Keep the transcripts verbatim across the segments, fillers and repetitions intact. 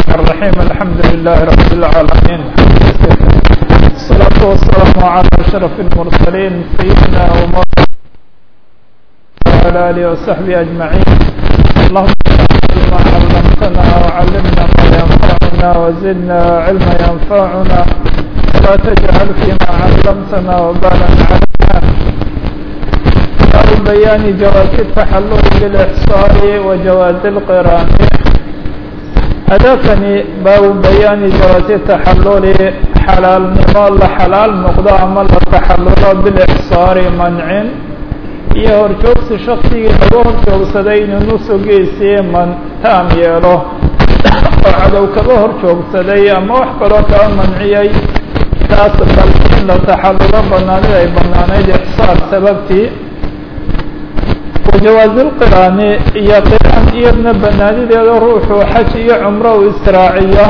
الرحمن الرحيم الحمد لله رب العالمين الصلاة والسلام على أشرف المرسلين سيدنا ومولانا وعلى آله وصحبه أجمعين اللهم ما علمتنا وعلمنا ما ينفعنا وزدنا علما ينفعنا ولا تجعل فيما علمتنا وبالا علينا باب بيان جواز التحلل بالإحصار وجواز القران هدفني باب بيان جواز التحلل حلال نمال حلال مقدار عمل التحلل بالإحصار منع iyo horjoogsi shaksigii lagu horjoogsaday inuu nusugiisii man taam yeelo oo cadow kaga horjoogsaday ama wax kaloo kala manciyay taas bal in la taxallulo banaanid ay banaanayd ixsaar sababtii wajawaazi lqiraani iyo qiraan iyadna banaanideeda ruuxuu xaj iyo cumro u israaciyo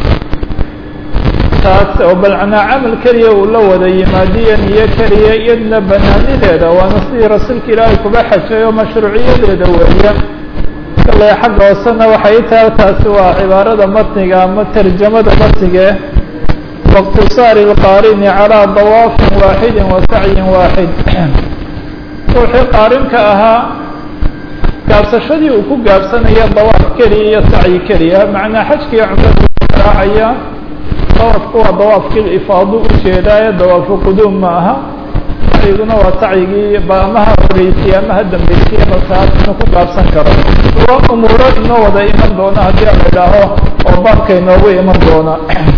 taas oo balcanaa camal keliya uu la wada yimaadiyo niyo keliya iyadna banaanideeda waana sidii rasuulka ilaahay kuba xajay oo mashruuciyadeeda weeye kale xagga hoosena waxay tahay taasi waa cibaarada matniga ama tarjamada matniga waqtisaari lqaarini calaa dawaafin waaxidin wa sacyin waaxid ruuxii qaarinka ahaa gaabsashadii uu ku gaabsanaya dawaaf keliya iyo sacyi keliya macnaa xajkiiyo cumrada raacaya dawaafku waa dawaafkii ifaado ujeedaaye dawaafu quduum ma aha sacyiguna waa sacyigii amaha horeysiye amaha dambeysiyey balkaas inuu ku gaabsan karo waa umuuro inoo wada iman doona haddii la idhaaho oo baabka inoogu iman doona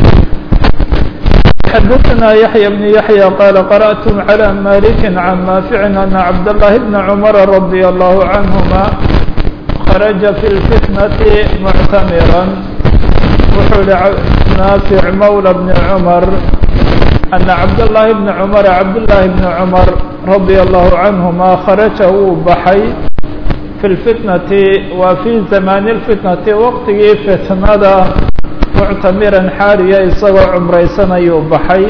xadaثna yaحyى بن yaحyى qال qarأت عlى malik عan naafic أna cabd الlahi بn cmr radي الlahu canهuma kharaja fi اlfitnaةi muctamira wuxuu yihi naafic mawlى bn cmar ana cabdالlahi bn cmr cabdالlahi bn cmar radي الlahu canهuma kharaja wuu baxay fi اlfitnati wa fi zamaani اlfitnati waqtigii fitnada muctamiran xaariya isagoo cumraysanayuu baxay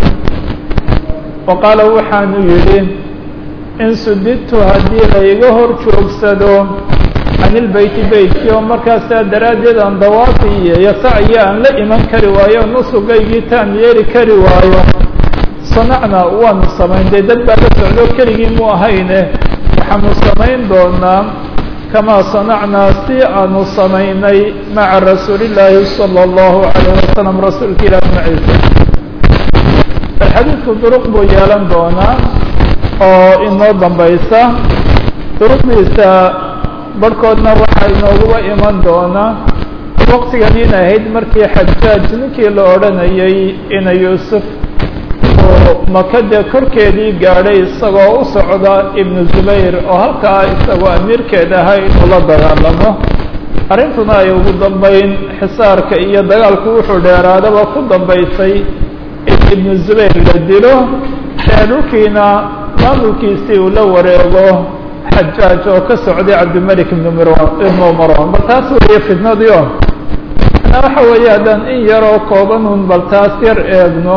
wa qaala waxaanu yidhi in sudidtu haddii layga hor joogsado can ilbeyti beytkii oo markaasaa daraaddeed aan dawaafi iyo yasacyo aan la iman kari waayo nusugaygii taam yeeli kari waayo sanacnaa waanu samayn dee dad baa la socdo keligii mu ahayne waxaanu samayn doonaa kamaa sanacnaa si aanu samaynay maca rasuuli illaahi sala allahu calayh wasalam rasuulka ilaah maciisa alxadiidku duruq buu yeelan doonaa oo inoo dambaysa duruqdiisa barhkoodna waxaa inooguba iman doonaa waqtigan in ahayd markii xajaaj ninkii la odhanayay ina yuusuf oo makade korkeedii gaadhay isagoo u socda ibnu zubayr oo halkaa isagoo amiirkeed ahay inuu la dagaalamo arrintuna ay ugu dambeyn xisaarka iyo dagaalku wuxuu dheeraadaba ku dambaysay in ibnu zubayr la dilo ee dhulkiina maamulkiisii uu la wareego xajaaj oo ka socday cabdimalik ibnu mirwan ibnu marwan bal taas weeye fitnadii o ana waxa weeye haddaan in yaroo koobanun bal taas yar eegno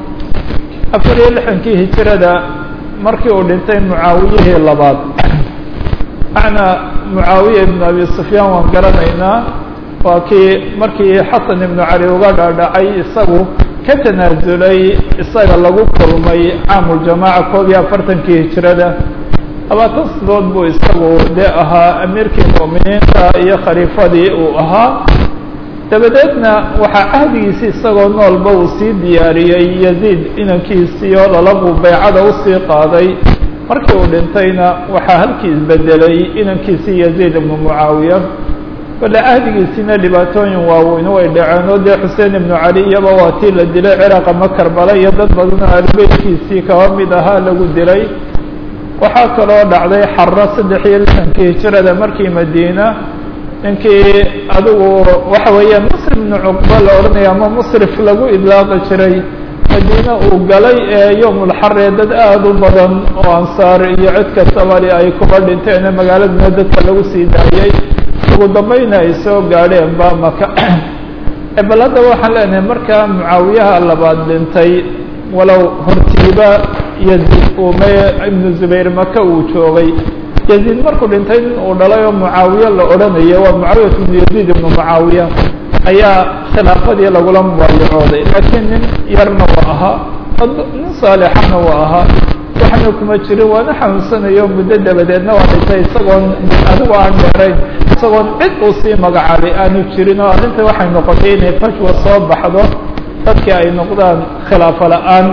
afar iyo lixankii hijirada markii uu dhintay mucaawiyihii labaad macnaa mucaawiya ibnu abi sufyaan waan garanaynaa waa kii markii xasan ibnu cali uga dhaadhacay isagu ka tanaasulay isaga lagu kulmay caamuljamaaca koob iyo afartankii hijirada labaatan sidood buu isagu dee ahaa amiirkii mu'miniinta iyo khaliifadii uu ahaa dabadeedna waxaa cahdigiisii isagoo noolba uu sii diyaariyey yaziid inankiisii oo lalabuu baycada usii qaaday markii uu dhintayna waxaa halkii isbedelay inankiisii yaziid ibnu mucaawiya kole cahdigiisiina dhibaatooyin waaweyn way dhaceen oo dee xuseen ibnu cali iyaba waa tii la dilay ciraaq ama karbala iyo dad badanoo aalubeytkiisii kaba mid ahaa lagu dilay waxaa kaloo dhacday xarro saddex iyo lixankii hijirada markii madiina ninkii adigu waxa weeyaan musrif ibnu cuqba la odhanaya ama musrif lagu idlaaqi jiray madiina uu galay ee yowmulxaree dad aada u badan oo ansaar iyo cid kastabali ay kuba dhinteen magaaladuna dadka lagu sii daayay ugu dambayna ay soo gaadheen ba maka bal hadda waxaan leenahay markaa mucaawiyaha labaad dhintay walow hortiiba yaziid uu me ibnu zubayr maka uu joogay yaziid markuu dhintay nin uu dhalay oo mucaawiya la odhanayo waa mucaawiyat ibnu yaziid ibnu mucaawiya ayaa khilaafadii lagula mubaayacooday laakiin nin yarna waa ahaa nin saalixana waa ahaa waxna kuma jirin waana xanuunsanayo muddo dabadeedna waa dhintay isagoon adigu aan dheerayn isagoon cid uu sii magacaabay aanu jirin oo arrinta waxay noqotay inay fajwa soo baxdo dadkii ay noqdaan khilaafo la-aan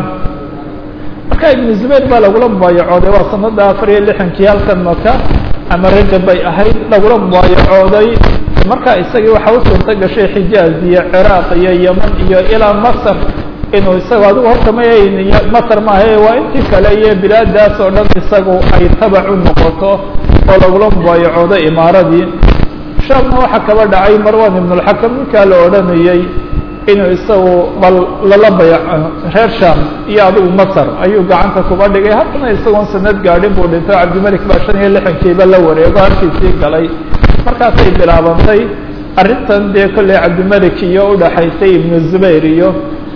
marka ibnu zubayr baa lagula mubaayacooday waa sanada afar iyo lixankii halkan maka ama rajab bay ahayd lagula mubaayacooday marka isagii waxa u suurta gashay xijaaz iyo ciraaq iyo yeman iyo ilaa masar inuu isagu adigu horta mayn masar maahae waa intii kale iyo bilaadaas oo dhan isagu ay tabac u noqoto oo lagula mubaayacooday imaaradii shaamna waxaa kaba dhacay marwan ibn اlxakam ninkaa la odhanayey inuu isagu bal lala bayaco reer sham iyo adigu masar ayuu gacanta kuba dhigay haddana isagoon sanad gaadhin buu dhinto cabdimalik baa shan iyo lixankiiba la wareego halkiisii galay markaasay bilaabantay arrintan dee kolley cabdimalik iyo udhaxaysay ibnu zubayr iyo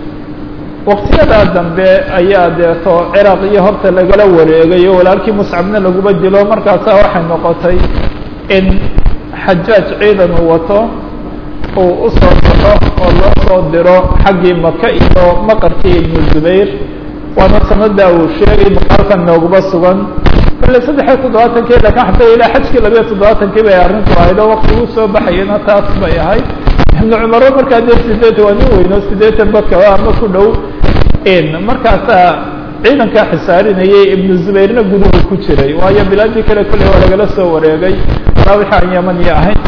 waktiyadaa dambe ayaa deeto ciraaq iyo horta lagala wareegay oo walaalkii muscabna laguba dilo markaasaa waxay noqotay in xajaaj ciidan uu wato uu usoo baxo oo loo soo diro xaggii maka iyo maqarkii ibnu zubayr waana sanadaa uu sheegay buqaalkan nooguba sugan kale saddex iyo toddobaatankii lakin xataa ilaa xajkii labiyo toddobaatankii bay arrintu ahayd oo wakti uu soo baxayana taas bay ahayd ibnu cumaro markaa dee sideetan waa nin weyno sideetan badka ama ku dhow markaasaa ciidankaa xisaarinayay ibnu zubayrna guduhu ku jiray waayo bilaadii kale kolley waa lagala soo wareegay walaa wixii aan yamaniya ahayn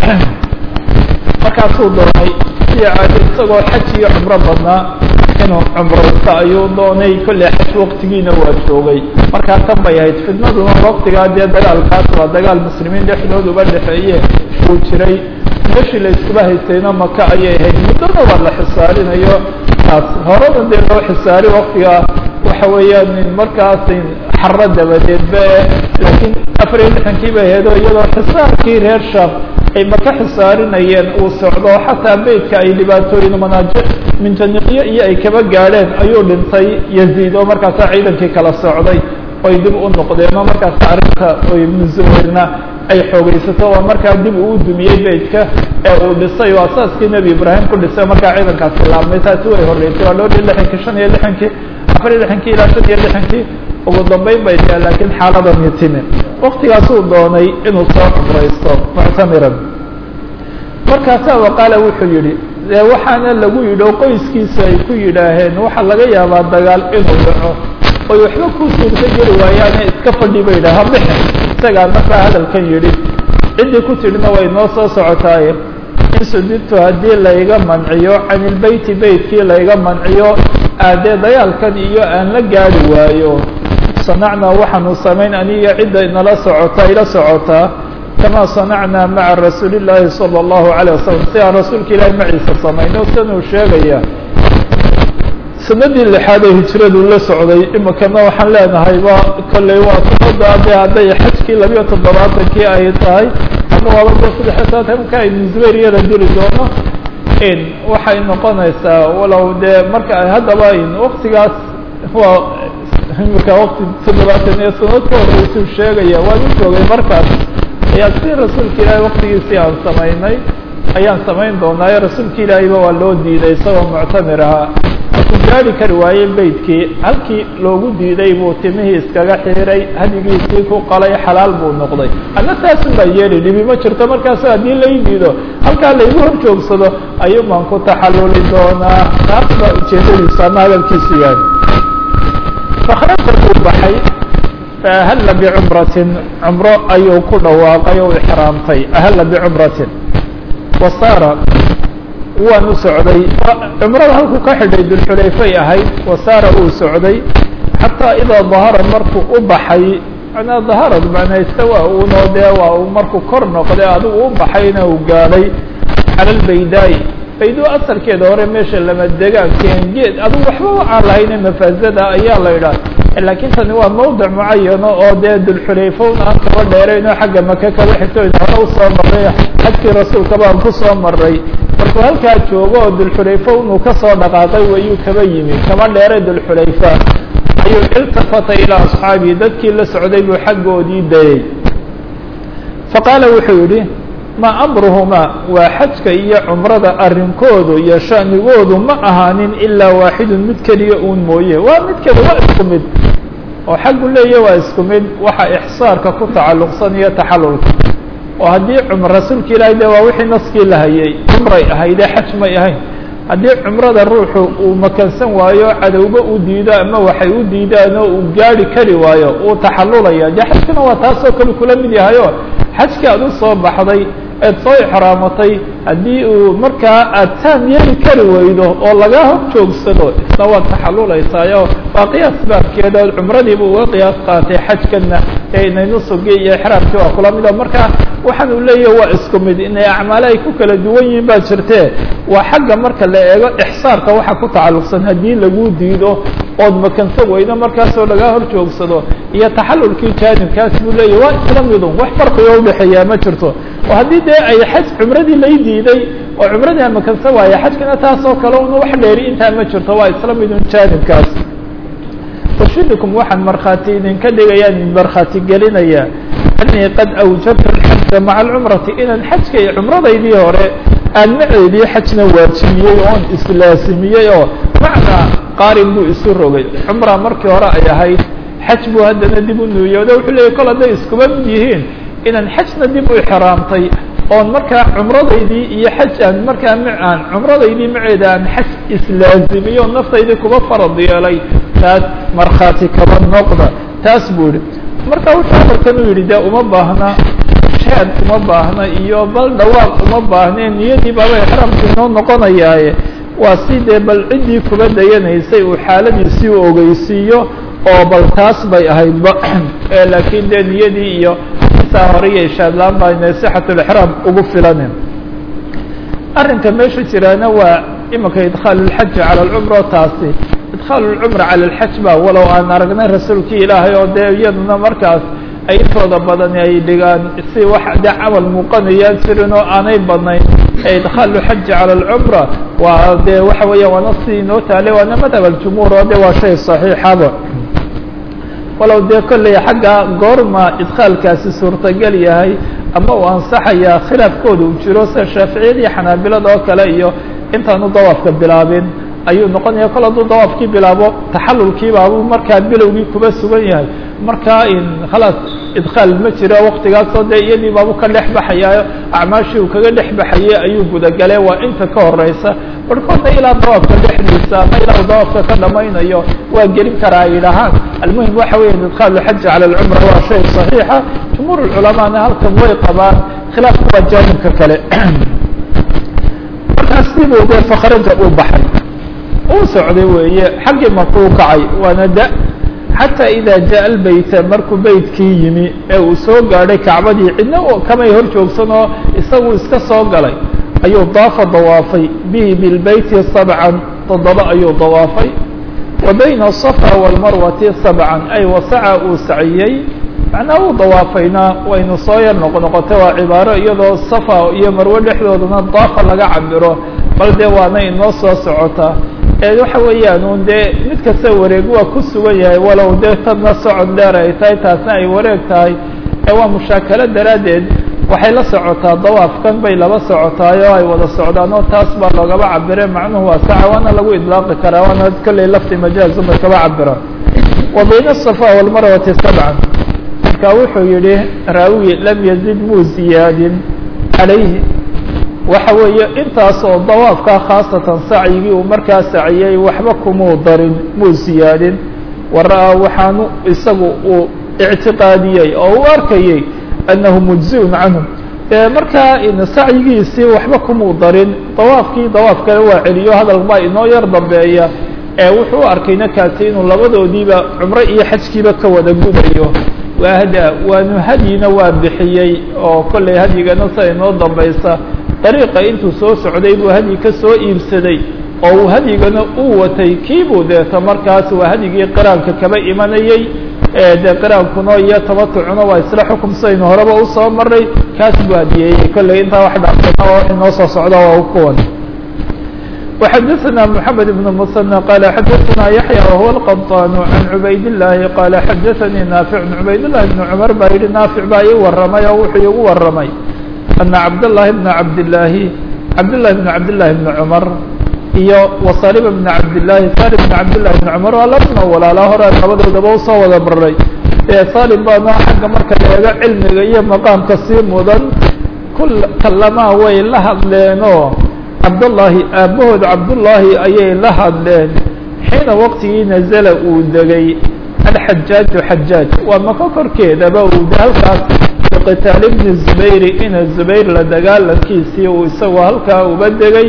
markaasuu doonay si caadi isagoo xaj iyo cumro badnaa inuu cumraysto ayuu doonay kolley xaj waktigiina waa joogay markaa tan bay ahayd fidnaduna waktigaa dee dagaalkaas waa dagaal muslimiin dhexdood uba dhexeeye uu jiray meeshii la iskuba haystayna maka ayay ahayd muddona waa la xisaarinayo taas horada dee loo xisaari waktiga waxa weeyaan markaas xaro dabadeedba laakiin afar iyo lixankii bay ahayd oo iyadoo xisaarkii reer sham ay maka xisaarinayeen uu socdo xataa beytka ay dhibaatooyin manaajic minjaniqyo iyo ay kaba gaadheen ayuu dhintay yaziid oo markaasaa ciidankii kala socday oy dib u noqdeen oo markaasa arrinta oo ibnu zubayrna ay xoogaysato oo markaa dib uu dumiyey beytka ee uu dhisay oo asaaskii nebi ibraahim ku dhisay markaa ciidankaasi laabmay taasi way horreysay waa dhowr iyo lixankii shan iyo lixankii afar iyo lixankii ilaa shan iyo lixankii ugu dambeyn bay tahay laakiin xaaladani timi waktigaasuu doonay inuu soo cumraysto muctamiran markaasaa waqaala wuxuu yidhi dee waxaana lagu yidhi oo qoyskiisa ay ku yidhaaheen waxaa laga yaabaa dagaal inuu dhaco oy waxba ku suurta geli waayaane iska fadhi ba yidhaha bixin isagaa markaa hadalkan yidhi ciddii ku tidhina way noo soo socotaaye in sudidtu haddii layga manciyo can ilbeyti beytkii layga manciyo aadee dagaalkan iyo aan la gaari waayo sanacnaa waxaanu samayn aniga cidda inala socota ila socotaa kamaa sanacnaa maca rasuuli illaahi sala allahu calayh wasalam si aan rasuulka ilaahi maciisa samayno sanuu sheegaya sanadii lixaad ee hijradu la socday imakana waxaan leenahay ba kolley waa sanada ade hadday xajkii labiyo toddobaatankii ay tahay ama waaba dee saddex iyo tobaatanka ibnu zubayr iyada diri doono waxay noqonaysaa walow dee marka haddaba waktigaas waa imika wakti toddobaatan iyo sanad ka horeysuu sheegaya waan u joogay markaas ayaa si rasuulka ilaahay waktigiisii aan samaynay ayaan samayn doonaayo rasuulka ilaahayba waa loo diiday isagoo muctamir ahaa markuu gaari kari waayey beydkii halkii loogu diiday buu timihii iskaga xiiray hadigiisii ku qalay xalaal buu noqday ana taasun baa yeeli dhibi ma jirto markaas haddii lay diido halkaa laygu hor joogsado ayuu baan ku taxalluli doonaa taas baa ujeedadiisu ama hadalkiisu yahay fakhraja buu baxay faahalla bicumratin cumro ayuu ku dhawaaqay oo ixraamtay ahalla bicumratin wasaara waanu socday cumrada halkuu ka xidhay dulxulayfay ahayd wasaara uu socday xataa idaa dahara markuu u baxay manaa daharad manaysta waa unoo dee waa uu markuu kor noqday adigu u baxayna uu gaadhay cala lbaydaai baydo asalkeeda hore meesha lama degaanken geed adigu waxba aan lahayne mafaazada ayaa la idhaah laakiin tani waa mawdic mucayano oo dee dulxulayfowna aan kaba dheerayno xagga maka kaba xigtoyn hore usoo maray xajkii rasuulka baan kusoo maray markuu halkaa joogo oo dulxulayfownuu kasoo dhaqaaqay wayuu kaba yimi kaba dheeray dulxulayfa ayuu iltafata ilaa asxaabihi dadkii la socday buu xaggoodii dayay faqaala wuxuu yidhi ma amruhuma waa xajka iyo cumrada arrinkoodu iyo shanigoodu ma ahaanin ilaa waaxidun mid keliya uun mooye waa mid keli waa isku mid oo xaggu leeya waa isku mid waxa ixsaarka ku tacalluqsan iyo taxallulka oo haddii cumr rasuulka ilaahay de waa wixii naskii la hayay cumray ahaydee xaj may ahayn haddii cumrada ruuxu uu makansan waayo cadowba u diido ama waxay u diidaan oo uu gaari kari waayo uu taxallulaya de xajkuna waa taasoo kale kula mid yahayo xajkii aad u soo baxday eed soo ixraamatay haddii uu markaa aad taam yeeli kari weydo oo laga hor joogsado isna waad taxallulaysaayo waa qiyaas baabkeeda o cumradiiba uga qiyaas qaatay xajkana ee inaynu sugi iyo ixraamkii waa kula mida marka waxaan uu leeyahay waa isku mid inay acmaale ay ku kala duwan yihiin baa jirtee waa xagga marka la eego ixsaarka waxa ku tacalluqsan haddii lagu diido ood makansan weydo markaasoo laga hor joogsado iyo taxallulkii jaanibkaas buu leeyahay waa isla midun wax farqiga udhexeeyaa ma jirto oo haddii dee ay xaj cumradii lay diiday oo cumradii aan makansan waaye xajkana taasoo kale una wax dheeri intaa ma jirto waa isla midun jaanibkaas ushidukum waxaan markhaati idinka dhigayaan idin markhaati gelinaya anii qad awjabtu alxaja maca alcumrati inaan xajka iyo cumradaydii hore aan maceedii xajna waajibiyey oon islaasimiyey oo macnaa qaarin buu isu rogay cumra markii hore ay ahayd xaj buu haddana dib u nuuyooda wuxuu leeyay kol hadday iskuba mid yihiin inaan xajna dib u ixraamtay oon markaa cumradaydii iyo xaj aan markaa macaan cumradaydii maceeda aan xaj islaazimiyo naftaydii kuba farad yeelay taas markhaati kaba noqda taas buu yihi marka wuxuu amarkan u yidhi dee uma baahna shaad uma baahna iyo bal dhawaaq uma baahneen niyadii baaba ixraamku inoo noqonayaaye waa si dee bal ciddii kuba dayanaysay uu xaaladiisii u ogeysiiyo oo bal taas bay ahaydba laakiin dee niyadii iyo saa hore iyo ishaadlaan baa inay sixatulixraam ugu filanen arrinka meesha jiraana waa imanka idkhaalu lxaji cala alcumra taasi idkhaalu lcumra cala alxaj ba walow aan aragnay rasuulkii ilaahay oo dee iyaduna markaas ay intooda badan ay dhigaan si wax dee camal muuqanayaan jirin oo aanay badnayn ee idkhaalu xaji cala alcumra waa dee waxa weeyaan waana si inoo taale waana madhab aljumhuur oo de waa shay saxiixaba walow dee kolley xagga goorma idkhaalkaasi suurtagal yahay ama uu ansaxayaa khilaafkooda uu jiro sida shaaficiyada iyo xanaabilada oo kale iyo intaanu dawaafka bilaabin ayuu noqonaya kol hadduu dawaafkii bilaabo taxallulkiibaabuu markaa bilowgii kuba sugan yahay markaa in khalaas idkhaal ma jiro waktigaasoo dee iyadii baabu ka dhex baxayaayo acmaashii uu kaga dhex baxayey ayuu gudagale waa inta ka horeysa barhkoodna ilaa dawaafka dhexdiisa ama ilaa dawaafka ka dhamaynayo waa gelin karaa ay yidhahaan almuhim waxa weya idkhaalu xaji cala alcumra waa shay saxiixa jumhuur culamaana halkan way qabaan khilaafku waa jaanibka kale markaas dibuu dee fakhraja uu baxay uu socday weeye xaggii markuu kacay waana da xataa idaa jaa albayta markuu beytkii yimi ee uu soo gaadhay kacbadii cidna kamay hor joogsan oo isagu iska soo galay ayuu daafa dawaafay bihi bilbeyti sabcan toddoba ayuu dawaafay wa bayna asafa waalmarwati sabcan ay wasaca uu saciyey macnaa uu dawaafayna waynu soo yar noqnoqotay waa cibaaro iyadoo safa iyo marwe dhexdoodana daafa laga cabiro bal dee waana inoo soo socota waxa weeyaan un dee mid kasta wareeg waa ku sugan yahay walow dee tadna socod dheer ay tahay taasna ay wareeg tahay ee waa mushaakalo daraaddeed waxay la socotaa dawaafkan bay laba socotaay oo ay wada socdaan oo taas baa loogaba cabire macnuhu waa saca waana lagu idlaaqi karaa waana kolley lafti majaazu bay kaba cabiraan wa bayna asafa waalmarwati sabcan marka wuxuu yihi raawi lam yazid muu ziyaadin calayhi waxa weeye intaas oo dawaafkaa khaasatan sacyigii uu markaa saciyey waxba kumuu darin muu siyaadin wara-a waxaanu isagu uu ictiqaadiyey oo u arkayey annahu mujziun canhum markaa sacyigiisii waxba kumuu darin dawaafkii dawaaf kale waa celiyo hadal baa inoo yar dambeeya ee wuxuu u arkayna kaasi inuu labadoodiiba cumro iyo xajkiiba ka wada gudayo waa hada waanu hadyina waa bixiyey oo kolley hadyigana sida inoo dambaysa dariiqa intuu soo socday buu hadyi ka soo iibsaday oo uu hadyigana uu watay kiibuu deeta markaas waa hadyigii qiraanka kaba imanayey dee qiraankuna iyo tamatucuna waa isla xukum sidaynu horeba usoo maray kaas buu hadiyeeyey kolley intaa wax dhaafsana oo inoo soo socda waa kuwan وxadثna محamed بن mسنى qال xadثna yaحyى وهو الqطاn عan عubayd اللahi qال xadثnii ناaفع بن عubayd للhi بن cmر baa yihi ناaفع baa ii waramay oo wuxuu igu waramay أن عبد الله بن عبد الله عبد الله بن عبد الله بن عمر iyo وصالب بن عبد الله صالب بن عبد الله بن عمر waa labna walaala hore labadoodaba usoo wada baray ee صالب baana xagga marka eega cilmiga iyo maqaamka sii mudan kul kalamaa way la hadleenoo cabdullaahi aabahood cabdullaahi ayay la hadleen xiina waqtigii nazala uu degay alxajaaju xajaaj waa maka korkeedaba uu halkaas biqitaal ibni zubayri ina zubayr la dagaalankiisii uu isagoo halkaa uba degay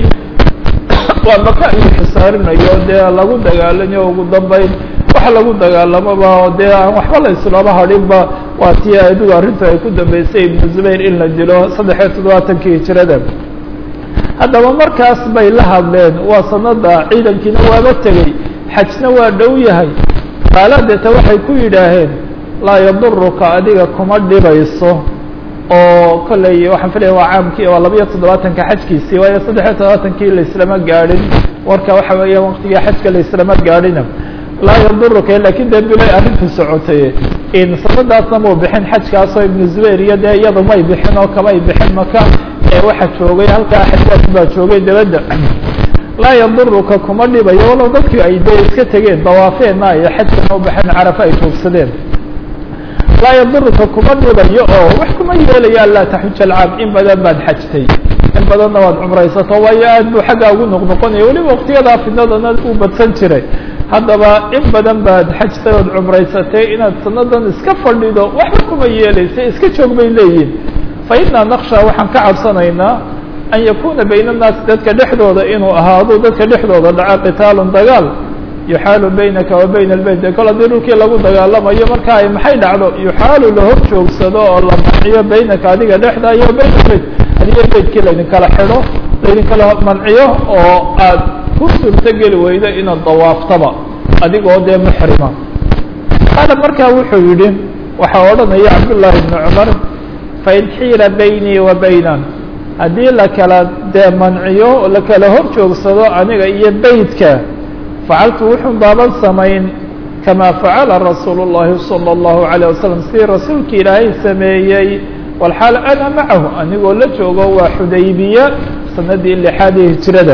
waa maka ayuu xisaarinayo dee lagu dagaalamayo ugu dambeyn waxa lagu dagaalamoba dee aan waxba la islaama hadhinba waa tii adigu arrintu ay ku dambeysay ibnu zubayr in la dilo saddex iyo toddobaatankii hijrada haddaba markaas bay la hadleen waa sanada ciidankiina waaba tegey xajna waa dhow yahay qaaladeeta waxay ku yidhaaheen laa yaduruka adiga kuma dhibayso oo kolley waxaan filaya waa caamkii waa labiyo toddobaatanka xajkiisii waayo saddex iyo toddobaatankii la islama gaadhin warka waxa weeya waqtigii xajka la islama gaadhina laa yaduruka lakin dee bilay arrintu socotay in sanadaasna muu bixin xajkaasoo ibnu zubayr iyo dee iyadu may bixin oo kamay bixin maka ee waxa joogay halkaa xajaaj baa joogay dabadda laa yaduruka kuma dhibayo walow dadkii ay dee iska tegeen dawaafeenna iyo xajkana u baxeen carafa ay joogsadeen laa yaduruka kuma dhibayo oo wax kuma yeelayo anlaa taxuja alcaam in badan baad xajtay in badanna waad cumraysato waayo aad buu xaggaa ugu noqnoqonaya weliba waqtiyadaa fidnadana uu badsan jiray haddaba in badan baad xajtay ood cumraysatay inaad sanadan iska fadhido waxba kuma yeelaysa iska joog bay leeyihin fa inaa naqsha waxaan ka cabsanaynaa an yakuna bayna annaas dadka dhexdooda inuu ahaado dadka dhexdooda dhaca qitaalun dagaal yuxaalu baynaka wa bayna albeyt kol haddii dhulkii lagu dagaalamayo marka ay maxay dhacdo yuxaalu la hor joogsado oo la manciyo baynaka adiga dhexda iyo bayna albeyt adiga beytkii laydinkala xidho laydinkala manciyo oo aad ku suurtogeli weydo inaad dawaaftaba adigoo dee muxrima qaala markaa wuxuu yidhi waxaa odhanaya cabdullaahi ibnu cumar fain xiila baynii wa baynan haddii lakala dee manciyo lakala hor joogsado aniga iyo beytka facaltu wuxun baaban samayn kamaa facala rasuulu llahi salى اllahu عalيه wasalam sidii rasuulki ilaahay sameeyey walxaal ana macahu anigoo la joogo waa xudaybiya sanadii lixaadii hijrada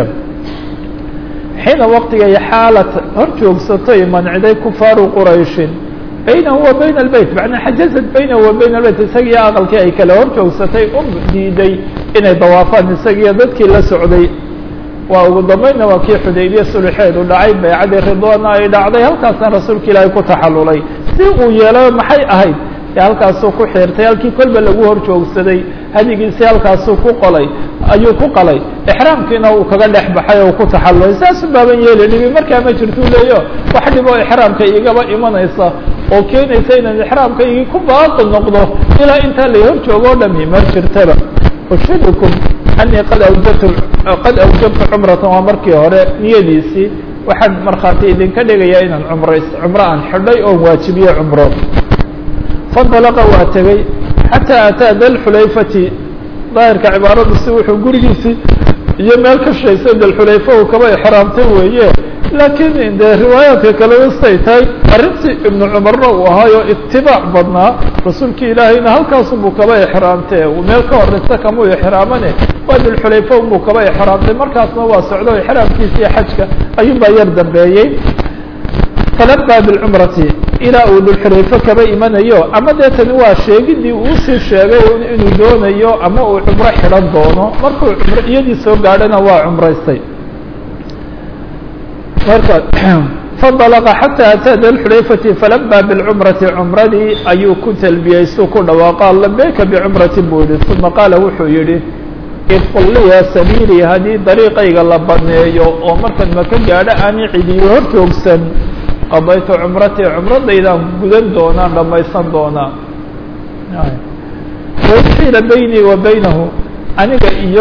xiina waqtigay xaalad hor joogsatoy manciday kufaaru qurayshin baynahu wa bayna albeyt macnaa xajazad baynahu wa bayna albeyt isagiyo aqalkii ay kala hor joogsatay u diiday inay dawaafaan isagiyo dadkii la socday waa ugu dambeynna waa kii xudaybiya sulxeedu dhacay baycadii ridwaana ay dhacday halkaasna rasuulka ilaahay ku taxallulay si uu yeelo maxay ahayd ee halkaasuu ku xiirtay halkii kolba lagu hor joogsaday hadigiisi halkaasuu ku qolay ayuu ku qalay ixraamkiina uu kaga dhex baxay oo ku taxallulay saasu baaban yeeli dhibi markaa ma jirtuu leeyo wax dhib oo ixraamka igaba imanaysa oo keenaysa inaan ixraamka igi ku baaqi noqdo ilaa intaa la hor joogo o dhami ma jirtaba ushidukum anii qad awjabtu qad awjabtu cumratan waa markii hore niyadiisii waxaan markhaati idinka dhigayaa inaan cumrays cumro aan xidhay oon waajibiye cumro fandalaqa waa tegey xataa ataa dalxulayfati daahirka cibaaradu si wuxuu gurigiisii iyo meel ka shaysa dalxulayfa uu kaba ixraamtay weeye laakiin dee riwaayaadka kale wastay tahay arrintii ibnu cumarna uu ahaayo itibaac badnaa rasuulkii ilaahayna halkaasunbuu kaba ixraamtee meel ka horeysa kamuu ixraamane waa dalxulayfa unbuu kaba ixraamtay markaasna waa socdo ixraamkiisa iyo xajka ayuunbaa yar dambeeyey falabaa bilcumrati ilaa uu dulxulayfo kaba imanayo ama dee tani waa sheegidii uusii sheegay inuu doonayo ama uu cumro xidhan doono markuu cumro iyadii soo gaadhana waa cumraystay marka fandalaqa xataa ataa dalxulayfati falabaa bilcumrati cumradii ayuu ku talbiyeystuu ku dhawaaqa labeyka bicumrati buu yihi uma qaala wuxuu yihi idqulliya sabiilii haddii dariiqayga la baneeyo oo markan maka gaadho aanay cidiyo hor joogsan qadaytu cumratii cumradaydaan gudan doonaan dhamaysan doonaa wain xiila baynii wa baynahu aniga iyo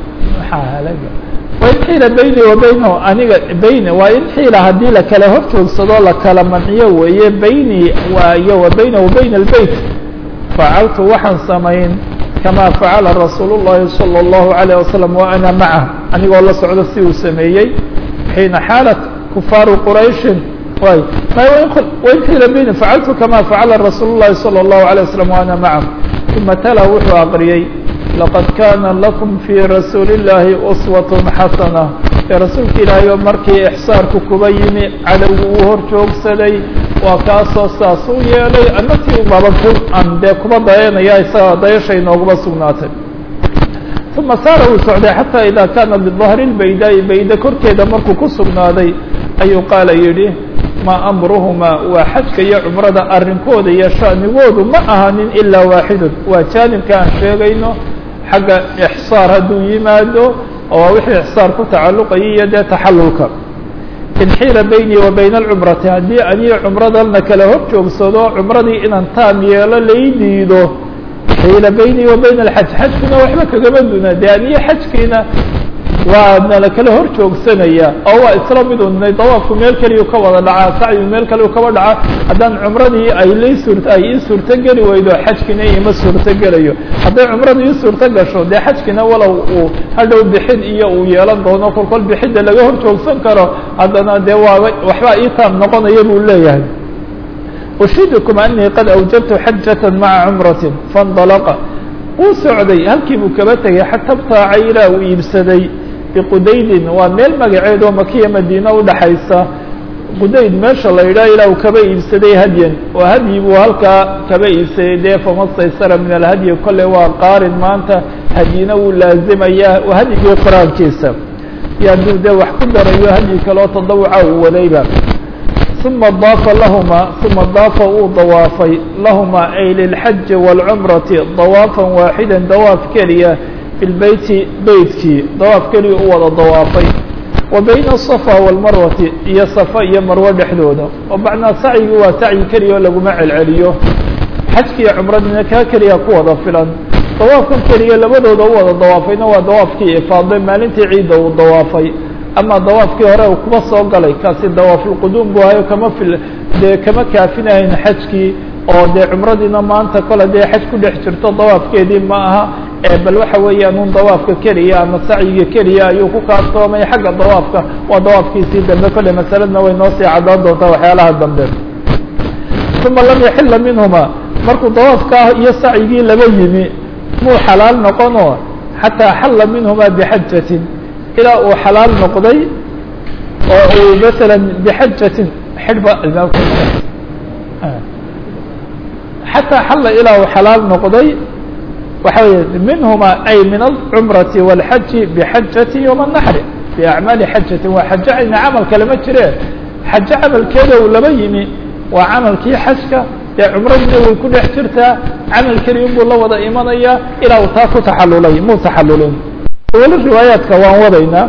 wain xiila baynii wa baynahu aniga bayn waa in xiila haddii lakala hor joogsado lakala manciyo weeye baynii waayo wa baynahu bayna albeyt facaltu waxaan samayn kamaa facala rasuulu llahi salى اllahu عalيه wasalam wa ana macah anigoo la socdo si uu sameeyey xiina xaalat kufaaru qurayshin way wain xiila bayni facaltu kama facala rasuul الlahi salى الlahu عalيه wasalam wa ana macah uma tala wuxuu aqriyey laqad kana lakum fii rasuuli اllahi uswat xasana ee rasuulka ilaahay oo markii ixsaarku kuba yimi cadowgu uu hor joogsaday waa kaasoo saas u yeelay anakii ubabako aan dee kuba dayanaya isaga dayasha inooguma sugnaatay uma saara uu socday xataa idaa kaana bidahri lbaydaai bayda korkeeda markuu ku sugnaaday ayuu qaala yidhi maa amruhumaa waa xajka iyo cumrada arrinkooda iyo sha'nigoodu ma ahanin ilaa waaxidun waa jaanibka aan sheegayno xagga ixsaar hadduu yimaado oo waa wixii ixsaar ku tacalluqaya iyo dee taxallulka in xiila baynii wa bayna alcumrati haddii aniyo cumradana kala hor joogsado cumradii inaan taam yeelo lay diido xiila baynii wa bayna alxaj xajkuna waxba kagama duna dee aniyo xajkiina waa nala kala hor joogsanaya oo waa isla mid un dawaafku meel keliyu ka wada dhacaa sacyigu meel keliyu kaba dhaca haddaan cumradii ay lay suurta ay ii suurto geli weydo xajkina ima suurto gelayo hadday cumradu ii suurto gasho dee xajkina walow uu hadhow bixid iyo uu yeelan doono kolkol bixidda laga hor joogsan karo haddana dee waaba waxbaa ii taam noqonaya buu leeyahay ushidukum anii qad awjabtu xajata maca cumratin faاndalaqa wuu socday halkii buu kaba tegay xata btaaca ilaa uu iibsaday biqudaydin waa meel magaceed oo makiya madiina udhaxaysa qudayd meesha la yidhaha ilaa uu kaba iibsaday hadyan oo hadyi buu halkaa kaba iibsaday dee famastaysara min alhadyi kolle waa qaarin maanta hadyina wuu laazimaya waa hadyigii qur-aankiisa iyo hadduu dee wax ku darayo hadyi kaleo tadawuca uu wadayba uma daafa lahuma uma daafa uu dawaafay lahumaa ay lilxaji wاlcumrati dawaafan waaxida dawaaf keliya fi lbeyti beytkii dawaaf keliya u wada dawaafay wa bayna asafa wاlmarwati iyo safa iyo marwo dhexdooda oo macnaa sacyigi waa sacyi keliya oo laguma celceliyo xajkiiyo cumradina kaa keliya ku wada filan dawaafkan keliya labadooda u wada dawaafayna waa dawaafkii ifaade maalintii ciidda uu dawaafay ama dawaafkii hore uu kuba soo galay kaasi dawaafulquduum buu hayo kama fil dee kama kaafinahayn xajkii oo dee cumradiina maanta kole dee xaj ku dhex jirto dawaafkeedii ma aha ee bal waxa weeyaan un dawaafka keliya ama sacyiga keliya ayuu ku kaaftoomay xagga dawaafka waa dawaafkiisii dambe kole masaladna way noo sii cadaan doontaa waxyaalaha dambe uma lam yaxila minhuma markuu dawaafkaa iyo sacyigii laba yimi muu xalaal noqono xataa xalla minhuma bixajatin ilaa uu xalaal noqday oo uu maala bixajatin xidhba xataa xalla ilaa uu xalaal noqday waxa wey minhuma ay min alcumrati wاlxaji bixajati yowma الnaxri biacmaali xajatin waa xajo ayna camal kalema jire xajo camalkeeda uu laba yimi waa camalkii xajka dee cumradina way ku dhex jirtaa camal keliya buu la wada imanaya ilaa uu taa ku taxalulay muu taxalulin weli riwaayaadka waan wadaynaa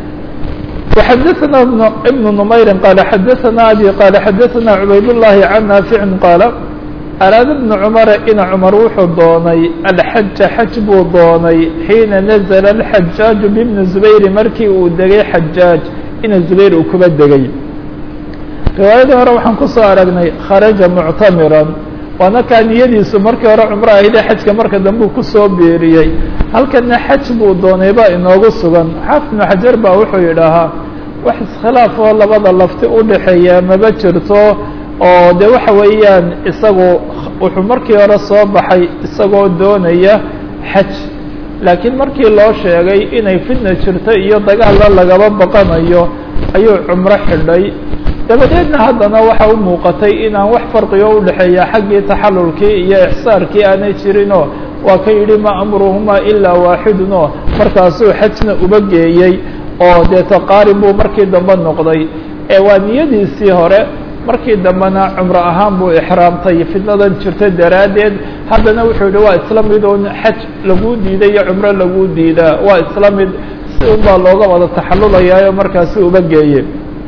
وxadثna بن نmayri qال xadثna abي qال xadثna cubayd الlahi can naafici qaala araada بن cmara ina cmar wuxuu doonay alxaja xaj buu doonay xiina nazla الxajaaج bibni zubayr markii uu degay xajaaج ina zubayr uu kuba degay riwaayadii hore waxaan kusoo aragnay kharaja muctamiran waana kaa niyadiisu markii hore cumro ahayde xajka marka dambe kusoo beeriyey halkana xaj buu doonay baa inoogu sugan xaafid ibnu xajar baa wuxuu yidhaahaa wax iskhilaaf oo labada lafti udhaxeeya maba jirto oo de waxa weeyaan isagu wuxuu markii hore soo baxay isagoo doonaya xaj laakiin markii loo sheegay inay fitna jirto iyo dagaalla lagaba baqanayo ayuu cumro xidhay dabadeedna haddana waxa u muuqatay inaan wax farqigo udhaxeeya xaggii taxalulkii iyo ixsaarkii aanay jirinoo waa ka yidhi ma amruhuma ilaa waaxidun oo markaasuu xajna uba geeyey oo dee taqaarib buu markii dambe noqday ee waa niyadiisii hore markii dambena cumro ahaan buu ixraamtay fitnadan jirta daraaddeed haddana wuxuu yihi waa isla mid un xaj laguu diiday iyo cumro laguu diidaa waa isla mid si un baa looga wada taxalulayaa oo markaasi uba geeye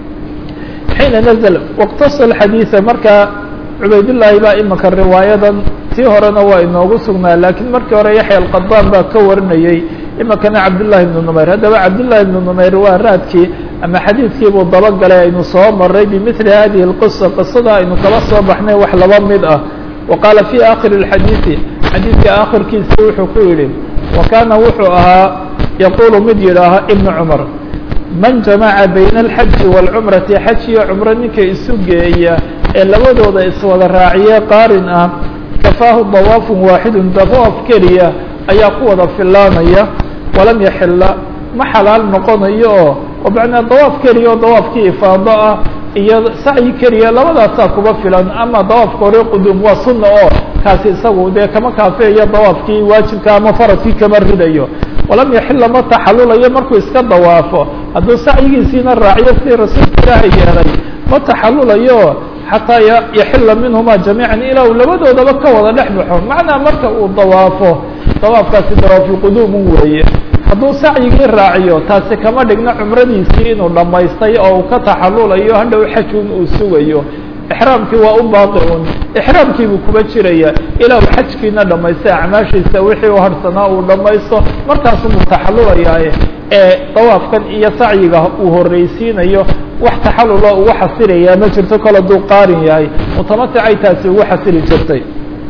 xiina nazl wاqtasa xadiiثa markaa cubaydullaahi baa imika riwaayadan tii horena waa inoogu sugnaa laakiin markii hore yaxya alqadaan baa ka warinayey imikana cabdullahi ibnu numayr haddaba cabdullahi ibnu numayr waa raadkii ama xadiidkii buu dabagalay aynu soo maray bimili hadihi اlqisa qisada aynu kala soo baxnay wax laba mid ah wa qaala fii aakhiri اlxadiiثi xadiidka aakhirkiisii wuxuu ku yidhi wa kaana wuxuu ahaa yaquulu mid yidhaaha ibnu cumar man jamaca bayna alxaji wاlcumrati xaj iyo cumro ninka isu geeya ee labadooda iswada raaciye qaarin ah kafaahu dawaafun waaxidun dawaaf keliya ayaa ku wada filaanaya walam yaxila ma xalaal noqonayo oo oo macnaa dawaaf keliya oo dawaafkii ifaado ah iyo sacyi keliya labadaasaa kuba filan ama dawaafka hore quduum waa sunna oo kaasi isagu dee kama kaafeeyo dawaafkii waajibka ama faradkii kama ridayo walam yaxila ma taxallulayo markuu iska dawaafo hadduu sacyigiisiina raaciyo sidii rasuulka ilaahay yeelay ma taxallulayo xataa yaxila minhuma jamiican ilaa uu labadoodaba ka wada dhex baxo macnaa marka uu dawaafo dawaafkaasi dawaafulquduumun weeye hadduu sacyigii raaciyo taasi kama dhigno cumradiisii inuu dhammaystay oo uu ka taxallulayo hadhow xajun uu sugayo ixraamkii waa u baaqi un ixraamkiibuu kuba jiraya ilaa uu xajkiina dhamaystay acmaashiisa wixii u harsanaa uu dhamaysto markaasubuu taxallulayaa ee dawaafkan iyo sacyiga uu horreysiinayo wax taxallulo ugu xasilayaa ma jirto kol hadduu qaarin yahay mutamaticay taasi ugu xasili jirtay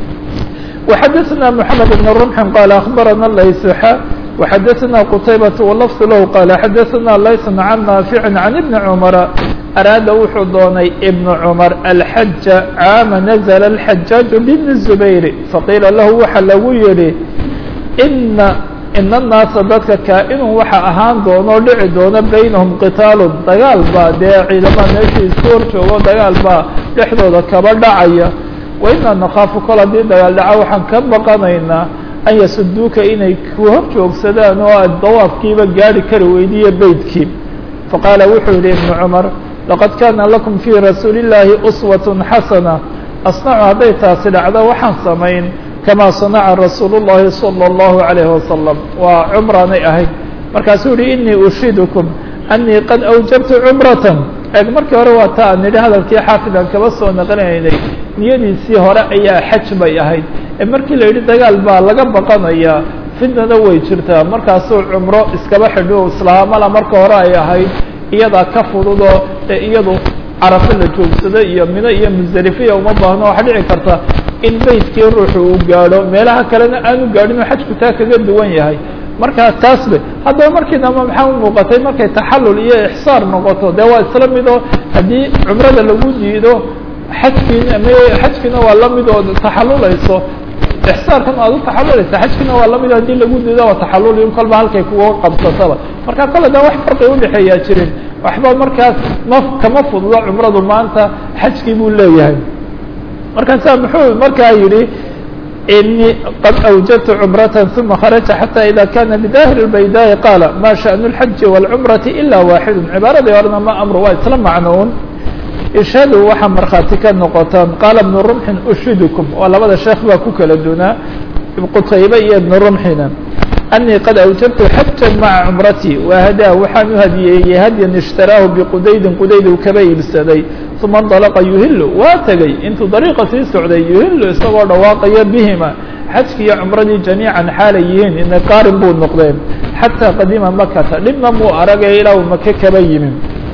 وxadثna محamed بن رمح qال أخbarana layسxa وxadثna qتayبة واللفظ lah qال xadثna layس عن ناaفع عن بن cمر أراada wuxuu doonay بن cمر الحج cاama نزل الحجاaج بن الزبير فقيila lahu waxa lagu yihi إن in الناaسa dadka kaaئن waxa ahaan doono dhici doono baynahم qitaaل dagaal baa dee ciidamada meeshii isku hor joogo dagaal baa dhexdooda kaba dhacaya وإنا نخاaف kol hadii dagaal dhaca waxaan ka baqanaynaa an yasuduuka inay ku hor joogsadaan oo aad dawaafkiiba gaari kari weydiiyo beydkii faqaala wuxuu yihi iبن cمر لaqad kana lakum fي rasuuli الlahi أswaة xasنة asnacu hadday taasi dhacdo waxaan samayn kama صanaca rasuul الlahi salى الlahu عalيه wasalam waa cumranay ahayd markaasuu yihi inii ushidukum أnii qad أwjabtu cumraة eeg markii hore waa ta an nidhi hadalkii xaafidan kaba soo naqlinaynay niyadiisii hore ayaa xaj bay ahayd ee markii la yidhi dagaal baa laga baqanayaa fidnana way jirtaa markaasuu cumro iskaba xidho islaamala marka hore ay ahayd iyadaa ka fududoo ee iyadu carafo la joogsado iyo mino iyo musdalifiya uma baahno waxa dhici karta in beydkii ruuxu uu gaadho meelaha kalena aanu gaadhin oo xajku taa kaga duwan yahay markaa taas be haddaba markii dambe maxaa u muuqatay markay taxallul iyo ixsaar noqoto dee waa isla mid oo haddii cumrada lagu diido xajkiina m xajkiina waa la mid oo taxallulayso ixsaarkan aad u taxallulaysa xajkiina waa la mid hadii lagu diido waa taxallul in kolba halkay kuga qabsataba markaa kole da wax farqi udhexeeyaa jirin waxba markaas ma kama fududo cumradu maanta xajkii buu leeyahay markaasaa muxuu markaa yidhi إني قد أوجبت عمرة ثم خرجت حتى إذا كان بظاهر البيداء قال ما شأن الحج والعمرة إلا واحد عبارة يورنا ما أمر وإسلام معنون اشهدوا وxa markhaati ka noqotaan qaala بن رمح أشhidكم waa labada sheekh baa ku kala dunaa qتaybe iyo بن رمحina أنii qad أوجبت xجا maعa cمرتي وhdaa waxaan u hadiyeeyey hadyan اشhtaraahu بqdaydin qudayd uu kaba iibsaday ثuma انطلqa yuhil waa tegey intuu dariiqa sii socday yuhil isagoo dhawaaqaya bihima xajki iyo cumradii jamiican xaalay yihiin ina qaarin buu noqdeen xatىa qadima makata dhibna muu aragay ilaa uu maka kaba yimi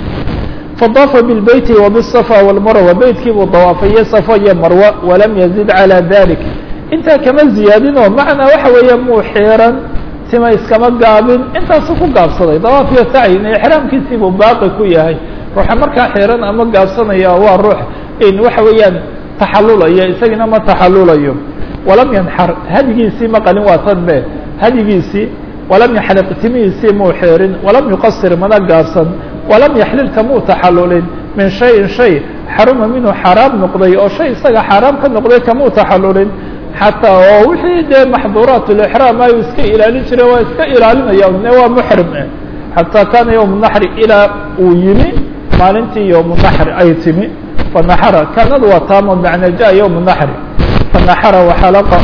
فضاف بالبيت وبالصفا والمروة بيtkii buu dawaafaye صفo iyo marwo walam يزid عalى ذalik intaa kama ziyaadinoo macnaa waxa weeye muu xiiran tima iskama gaabin intaasu ku gaabsaday dawaaf iyo sacyi ixraamkiisii buu baaqi ku yahay ruuxa markaa xiiran ama gaabsanaya waa ruux in waxa weeyaan taxallulayo isagina ma taxallulayo walam yanxar hadigiisii ma qalin waa tan be hadigiisii walam yaxliq timihiisii muu xiirin walam yuqasir mana gaabsan walam yaxlil kamuu taxallulin min shayin shay xaruma minhu xaaraam noqday oo shay isaga xaaraam ka noqday kamuu taxallulin xataa oo wixii dee maxduuraat lixraam ayuu iska ilaalin jiray waa iska ilaalinaya ne waa muxrim xataa kaana yowm naxri ilaa uu yimi maalintii yowm naxri ay timi fanaxara kanadu waa taamo macna ja yowm naxri fanaxara waxalaqa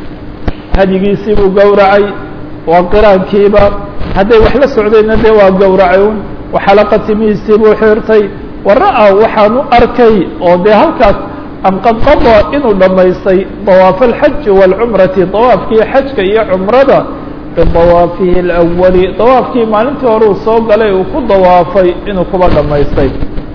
hadigiisii buu gowracay waa qiraankiiba hadday wax la socdayna dee waa gowracay un waxalaqa timihiisii buu xirtay wara-a waxaanu arkay oo dee halkaas am qad qada inuu dhamaystay dawaaf alxaji wاlcumrati dawaafkii xajka iyo cumrada bidawaafihi اlأwali dawaafkii maalintii hore uu soo galay uu ku dawaafay inuu kuba dhamaystay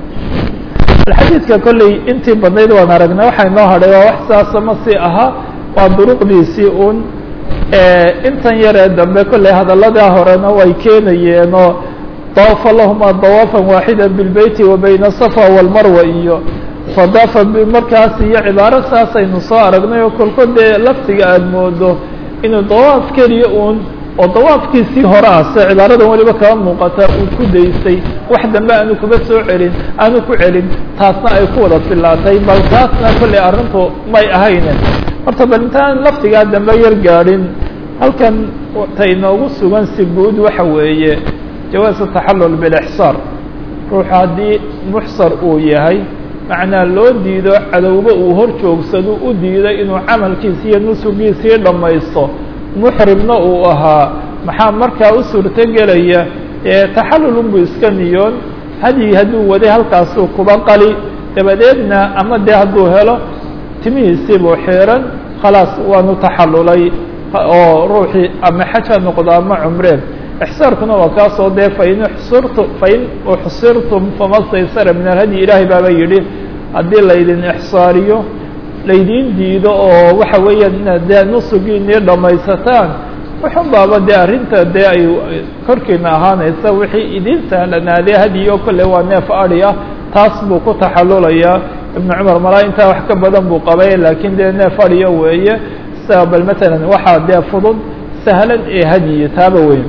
xadiidka kolley intii badnayd waan aragnay waxaa inoo hadhay waa wax saasa ma sii ahaa waa duruqdiisii un intan yaree dambe kolley hadalladaa horena way keenayeenoo daafa lahuma dawaafa waaxida bilbeyti wa bayna asafa walmarwa iyo fadaafa markaas iyo cibaaro saasaynu soo aragnay oo kolkood dee laftiga aada moodo inuu dawaaf keliya uun oo dawaafkiisii hore ah se cibaaradan weliba kaba muuqata uu ku daystay wax dambe aanu kuba soo celin aanu ku celin taasna ay ku wada filaatay bal taasna kolley arrintu may ahayne horta bal intaan laftigaa dambe yar gaadhin halkan ta inoogu sugan si guud waxa weeye jawaasu taxallul bilixsaar ruux haddii muxsar uu yahay macnaa loo diido cadowba uu hor joogsado u diiday inuu camalkiisi iyo nusugiisii dhammaysto muxrimna uu ahaa maxaa markaa u suurtogelaya ee taxallulun buu iska niyoon hadyi hadduu waday halkaasuu kuba qali dabadeedna ama dee hadduu helo timihiisiibuu xiiran khalaas waanu taxallulay oo ruuxii ama xaj ha noqdo ama cumreen ixsaarkuna waa kaasoo dee fain xsurtu fain uxsirtum fama staysara min alhadyi ilaahay baaba yidhi haddii laydin ixsaariyo laydin diido oo waxa weeyaan inaad dee nusugiinii dhamaysataan wuxun baaba dee arrinta dee ay korkiina ahaanaysa wixii idin sahlanaaday hadyi oo kolle waa neef adi ah taas buu ku taxallulayaa ibnu cumar malaa intaa wax ka badan buu qabay laakiin dee neef adiya weeye sa bal matalan waxaa dee fudud sahlan ee hadyi taaba weyn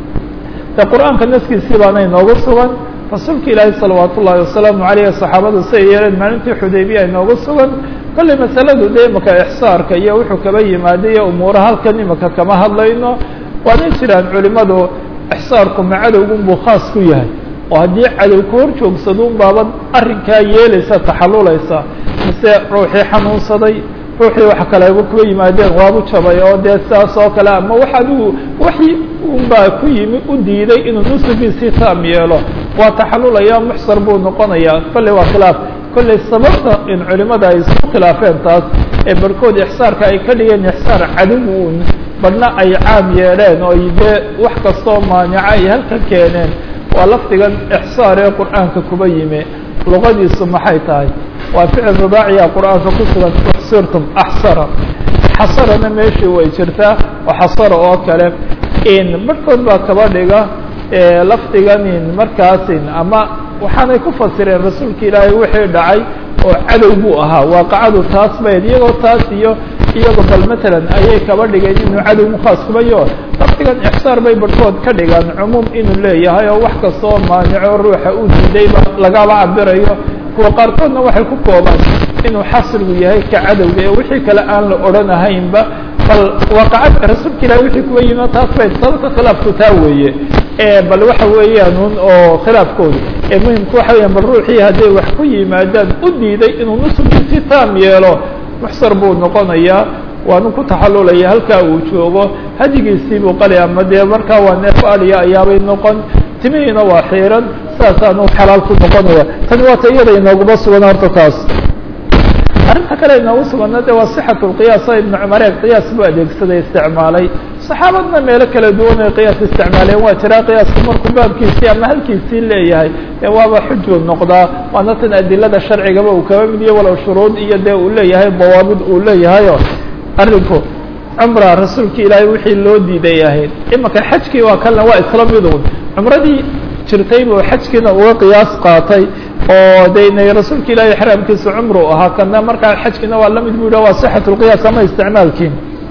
de qur-aanka naskiisii baana inoogu sugan rasuulka ilaahi salawaat ullaahi wasalaamu aleyh saxaabadu siay yeeleen maalintii xudaybiya inoogu sugan kolley masaladu de imaka ixsaarka iyo wuxuu kaba yimaaday iyo umuura halkan imaka kama hadlayno waanay jiraan culimadu ixsaarku ma cadowgun buu khaas ku yahay oo haddii cadow ka hor joogsaduun baaba arrinkaa yeelaysa taxallulaysa mise ruuxii xanuunsaday ruuxii wax kale kuba yimaadeen waabu jabay oo dee sidaas oo kale ama wax adigu waxii unbaa ku yimi u diiday inuu nusugiisii taam yeelo waa taxallulaya muxsar buu noqonayaa kolley waa khilaaf kolley sababta in culimada ay isku khilaafeen taas ee barhkood ixsaarka ay ka dhigeen ixsaar cadow badhna ay caam yeeleen oo dee wax kastoo maanica ay halka keeneen waa lafdigan ixsaar ee qur-aanka kuba yimi luqadiisu maxay tahay waa ficil ridaaciya qur-aanka ku sugan uxsirtum axsara xasarana meeshii way jirtaa oo xasara oo kale in barhkood baa kaba dhiga lafdiganin markaasin ama waxaanay ku fasireen rasuulka ilaahay wixii dhacay oo cadow buu ahaa waaqacadu taas bayd iyagoo taas iyo iyagoo bal matalan ayay kaba dhigeen inuu cadow mukhaas kubayo lafdigan ixsaar bay barhkood ka dhigaan cumuum inuu leeyahay oo wax kasta oo maanico ruuxa uu diidayba lagaba cabirayo kuwa qaarkoodna waxay ku koobaan inuu xasrigu yahay ka cadowga ee wixii kale aan la odhanahaynba bal waaqacada rasuulka ilahi wixii kuwa yimi taas bay sababta khilaafku taa weeye bal waxa weeyaan un oo khilaafkooda ee muhimku waxa weeyaan bal ruuxii hadday wax ku yimaadaan u diiday inuu nusugiisi taam yeelo muxsar buu noqonayaa waanu ku taxallulaya halkaa uu joogo hadigiisii buu qali ama dee markaa waa neef adiya ayaabay noqon timihiina waa xiiran saasaanu xalaal ku noqonaya tani waa ta iyada inooguma sugan horta taas arrinta kale inoogu sugana de waa sixatu lqiyaas ibnu cumaree qiyaas buu adeegsaday isticmaalay saxaabadna meelo kala duwan ay qiyaas isticmaaleen waa jiraa qiyaaska markuu baabkiisii ama halkiisii leeyahay ee waaba xujuu noqdaa waana tan adilada sharcigaba uu kaba mid yahay walow shuruud iyo dee uu leeyahay dawaabid uu leeyahayo arrinku cumra rasuulka ilaahay wixii loo diiday ahayd imaka xajkii waa kalena waa isla midun cumradii jirtay buu xajkiina uga qiyaas qaatay oo de inay rasuulka ilaahay xraamkiisa cumru ahaa kana markaa xajkiina waa lamid bu yidhah waa sixatu lqiyaas ama isticmaalkii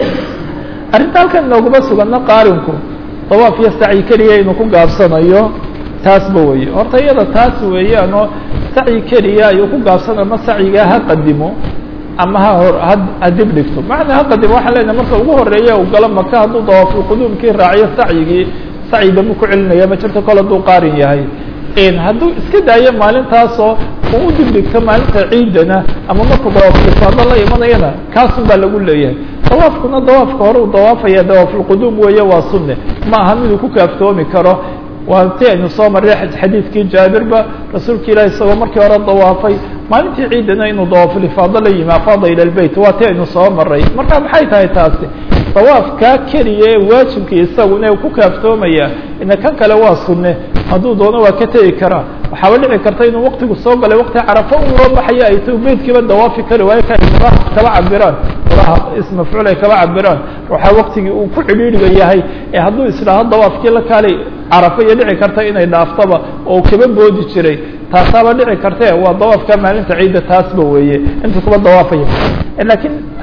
arrinta halkan inooguma sugana qaarinku dawaaf iyo sacyi keliya inuu ku gaabsanayo taasba weeye horta iyada taas weeyaanoo sacyi keliya ayuu ku gaabsana ama sacyigaa ha qadimo ama ha hor ha dib dhigto macnaa ha qadimo waxaan leenahay marka ugu horeeya uu galo maka hadduu dawaafulquduumkii raaciyo sacyigii sacyi dambu ku celinaya ma jirto kol hadduu qaarin yahay hadduu iska daayo maalintaasoo uu u dibdhigto maalinta ciidana ama markuu dawaafulfaado la imanayana kaasun baa lagu leeyahay dawaafkuna dawaafka hore uu dawaafaya dawaafulquduum weeye waa sunne ma aha miduu ku kaaftoomi karo waa ti aynu soo marray xadiidkii jaabirba rasuulka ilahi isagoo markii hore dawaafay maalintii ciidana inuu dawaafulifaado la yimi afaada ila lbeyt waa ti aynu soo maray marka maxay tahay taasi dawaafkaa keliya ee waajibkii isaguna u ku kaaftoomaya ina kan kale waa sunne hadduu doono waa ka tegi karaa waxaaba dhici karta inuu waktigu soo galay wakti carafo u loo baxaya ay tahay beydkiiba dawaafi kari waayo ka israaf kaba cabiraan oraha ismafcuul ay kaba cabiraan waxaa waktigii uu ku cidhiidhiga yahay ee hadduu isdhaaho dawaafkii la kaalay carafo iyo dhici karta inay dhaaftaba oo kaba boodi jiray taasaaba dhici kartee waa dawaafka maalinta ciidda taasba weeye inta kuba dawaafaya laakiin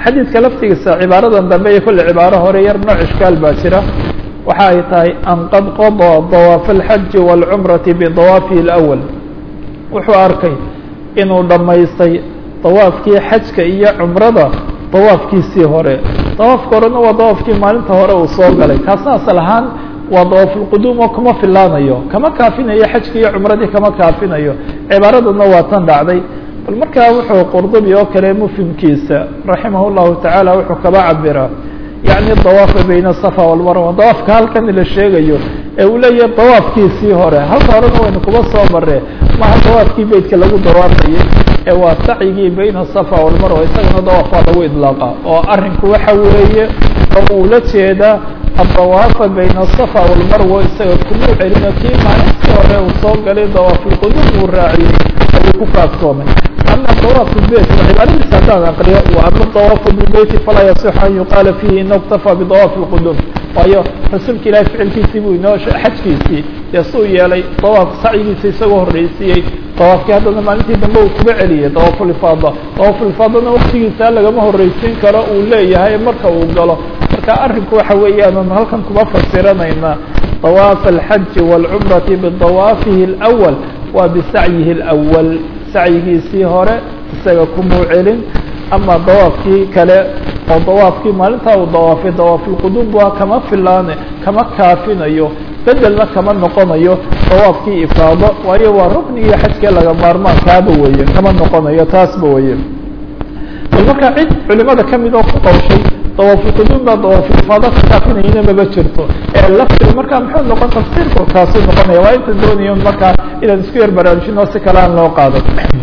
xadiidka laftigiisa cibaaradan dambe iyo kulli cibaaro hore yar nooc ishkaal baa jira waxa ay tahay an qad qadaa dawaaf alxaji waalcumrati bidawaafihi alawal wuxuu arkay inuu dhammaystay dawaafkii xajka iyo cumrada dawaafkiisii hore dawaafka horena waa dawaafkii maalinta hore uu soo galay kaasna asal ahaan waa dawaafulquduum oo kama filaanayo kama kaafinayo xajkii iyo cumradii kama kaafinayo cibaaraduna waa tan dhacday bal markaa wuxuu qurdubi oo kale mufhimkiisa raximah llahu tacaala wuxuu kaba cabiraa yacni dawaafa bayna safa walmarwa dawaafka halkan la sheegayo ee uu leeyahay dawaafkiisii hore halka horena waynu kuba soo marre maha dawaafkii beytka lagu dawaafayay ee waa sacyigii bayna safa walmarwa isagana dawaaf waa lagu idlaaqa oo arrinku waxa weeye oo uu la jeedaa adawaafa bayna safa walmarwa isaga kumuu celina kii maalintii hore uu soo galay dawaafulquduum uu raaciyey ayuu ku kaaftoomay ama dawaafu lbeyt cibaaradiisa haddaan aqriyo wa ama dawaafu bilbeyti falaa yasixu an yuqaala fiihi inahu iktafaa bidawaafi lquduum waayo rasuulka ilahi ficilkiisii buu inoo xajkiisii dee suu yeelay dawaaf sacyigiisa isagoo horreysiiyey dawaafkii haddana maalintii dambe uu kuba celiyey dawaafulifaada dawaafulifaadana waktigiisa lagama horreysiin karo uu leeyahay marka uu galo marka arrinku waxa weeyaan halkan kuma fasiranayna dawaaf alxaji waalcumrati bidawaafihi alawal waa bisacyihi alawal sacyigiisii hore isaga kumuu celin ama dawaafkii kale oo dawaafkii maalintaa uu dawaafay dawaafulquduum waa kama filaane kama kaafinayo bedelna kama noqonayo dawaafkii ifaado waayo waa ruknigii xajkee laga maarmaankaaba weeye kama noqonayo taasba weeye bal markaa cid culimada kamid oo ku qawshay dawaafulquduum baa dawaafulifaado ka kaafinayana maba jirto ee laftiga markaa muxuu noqon tafsiirku kaasuu noqonaya waa inta doonayo markaa inaan isku yar baraarujino si kale aan loo qaado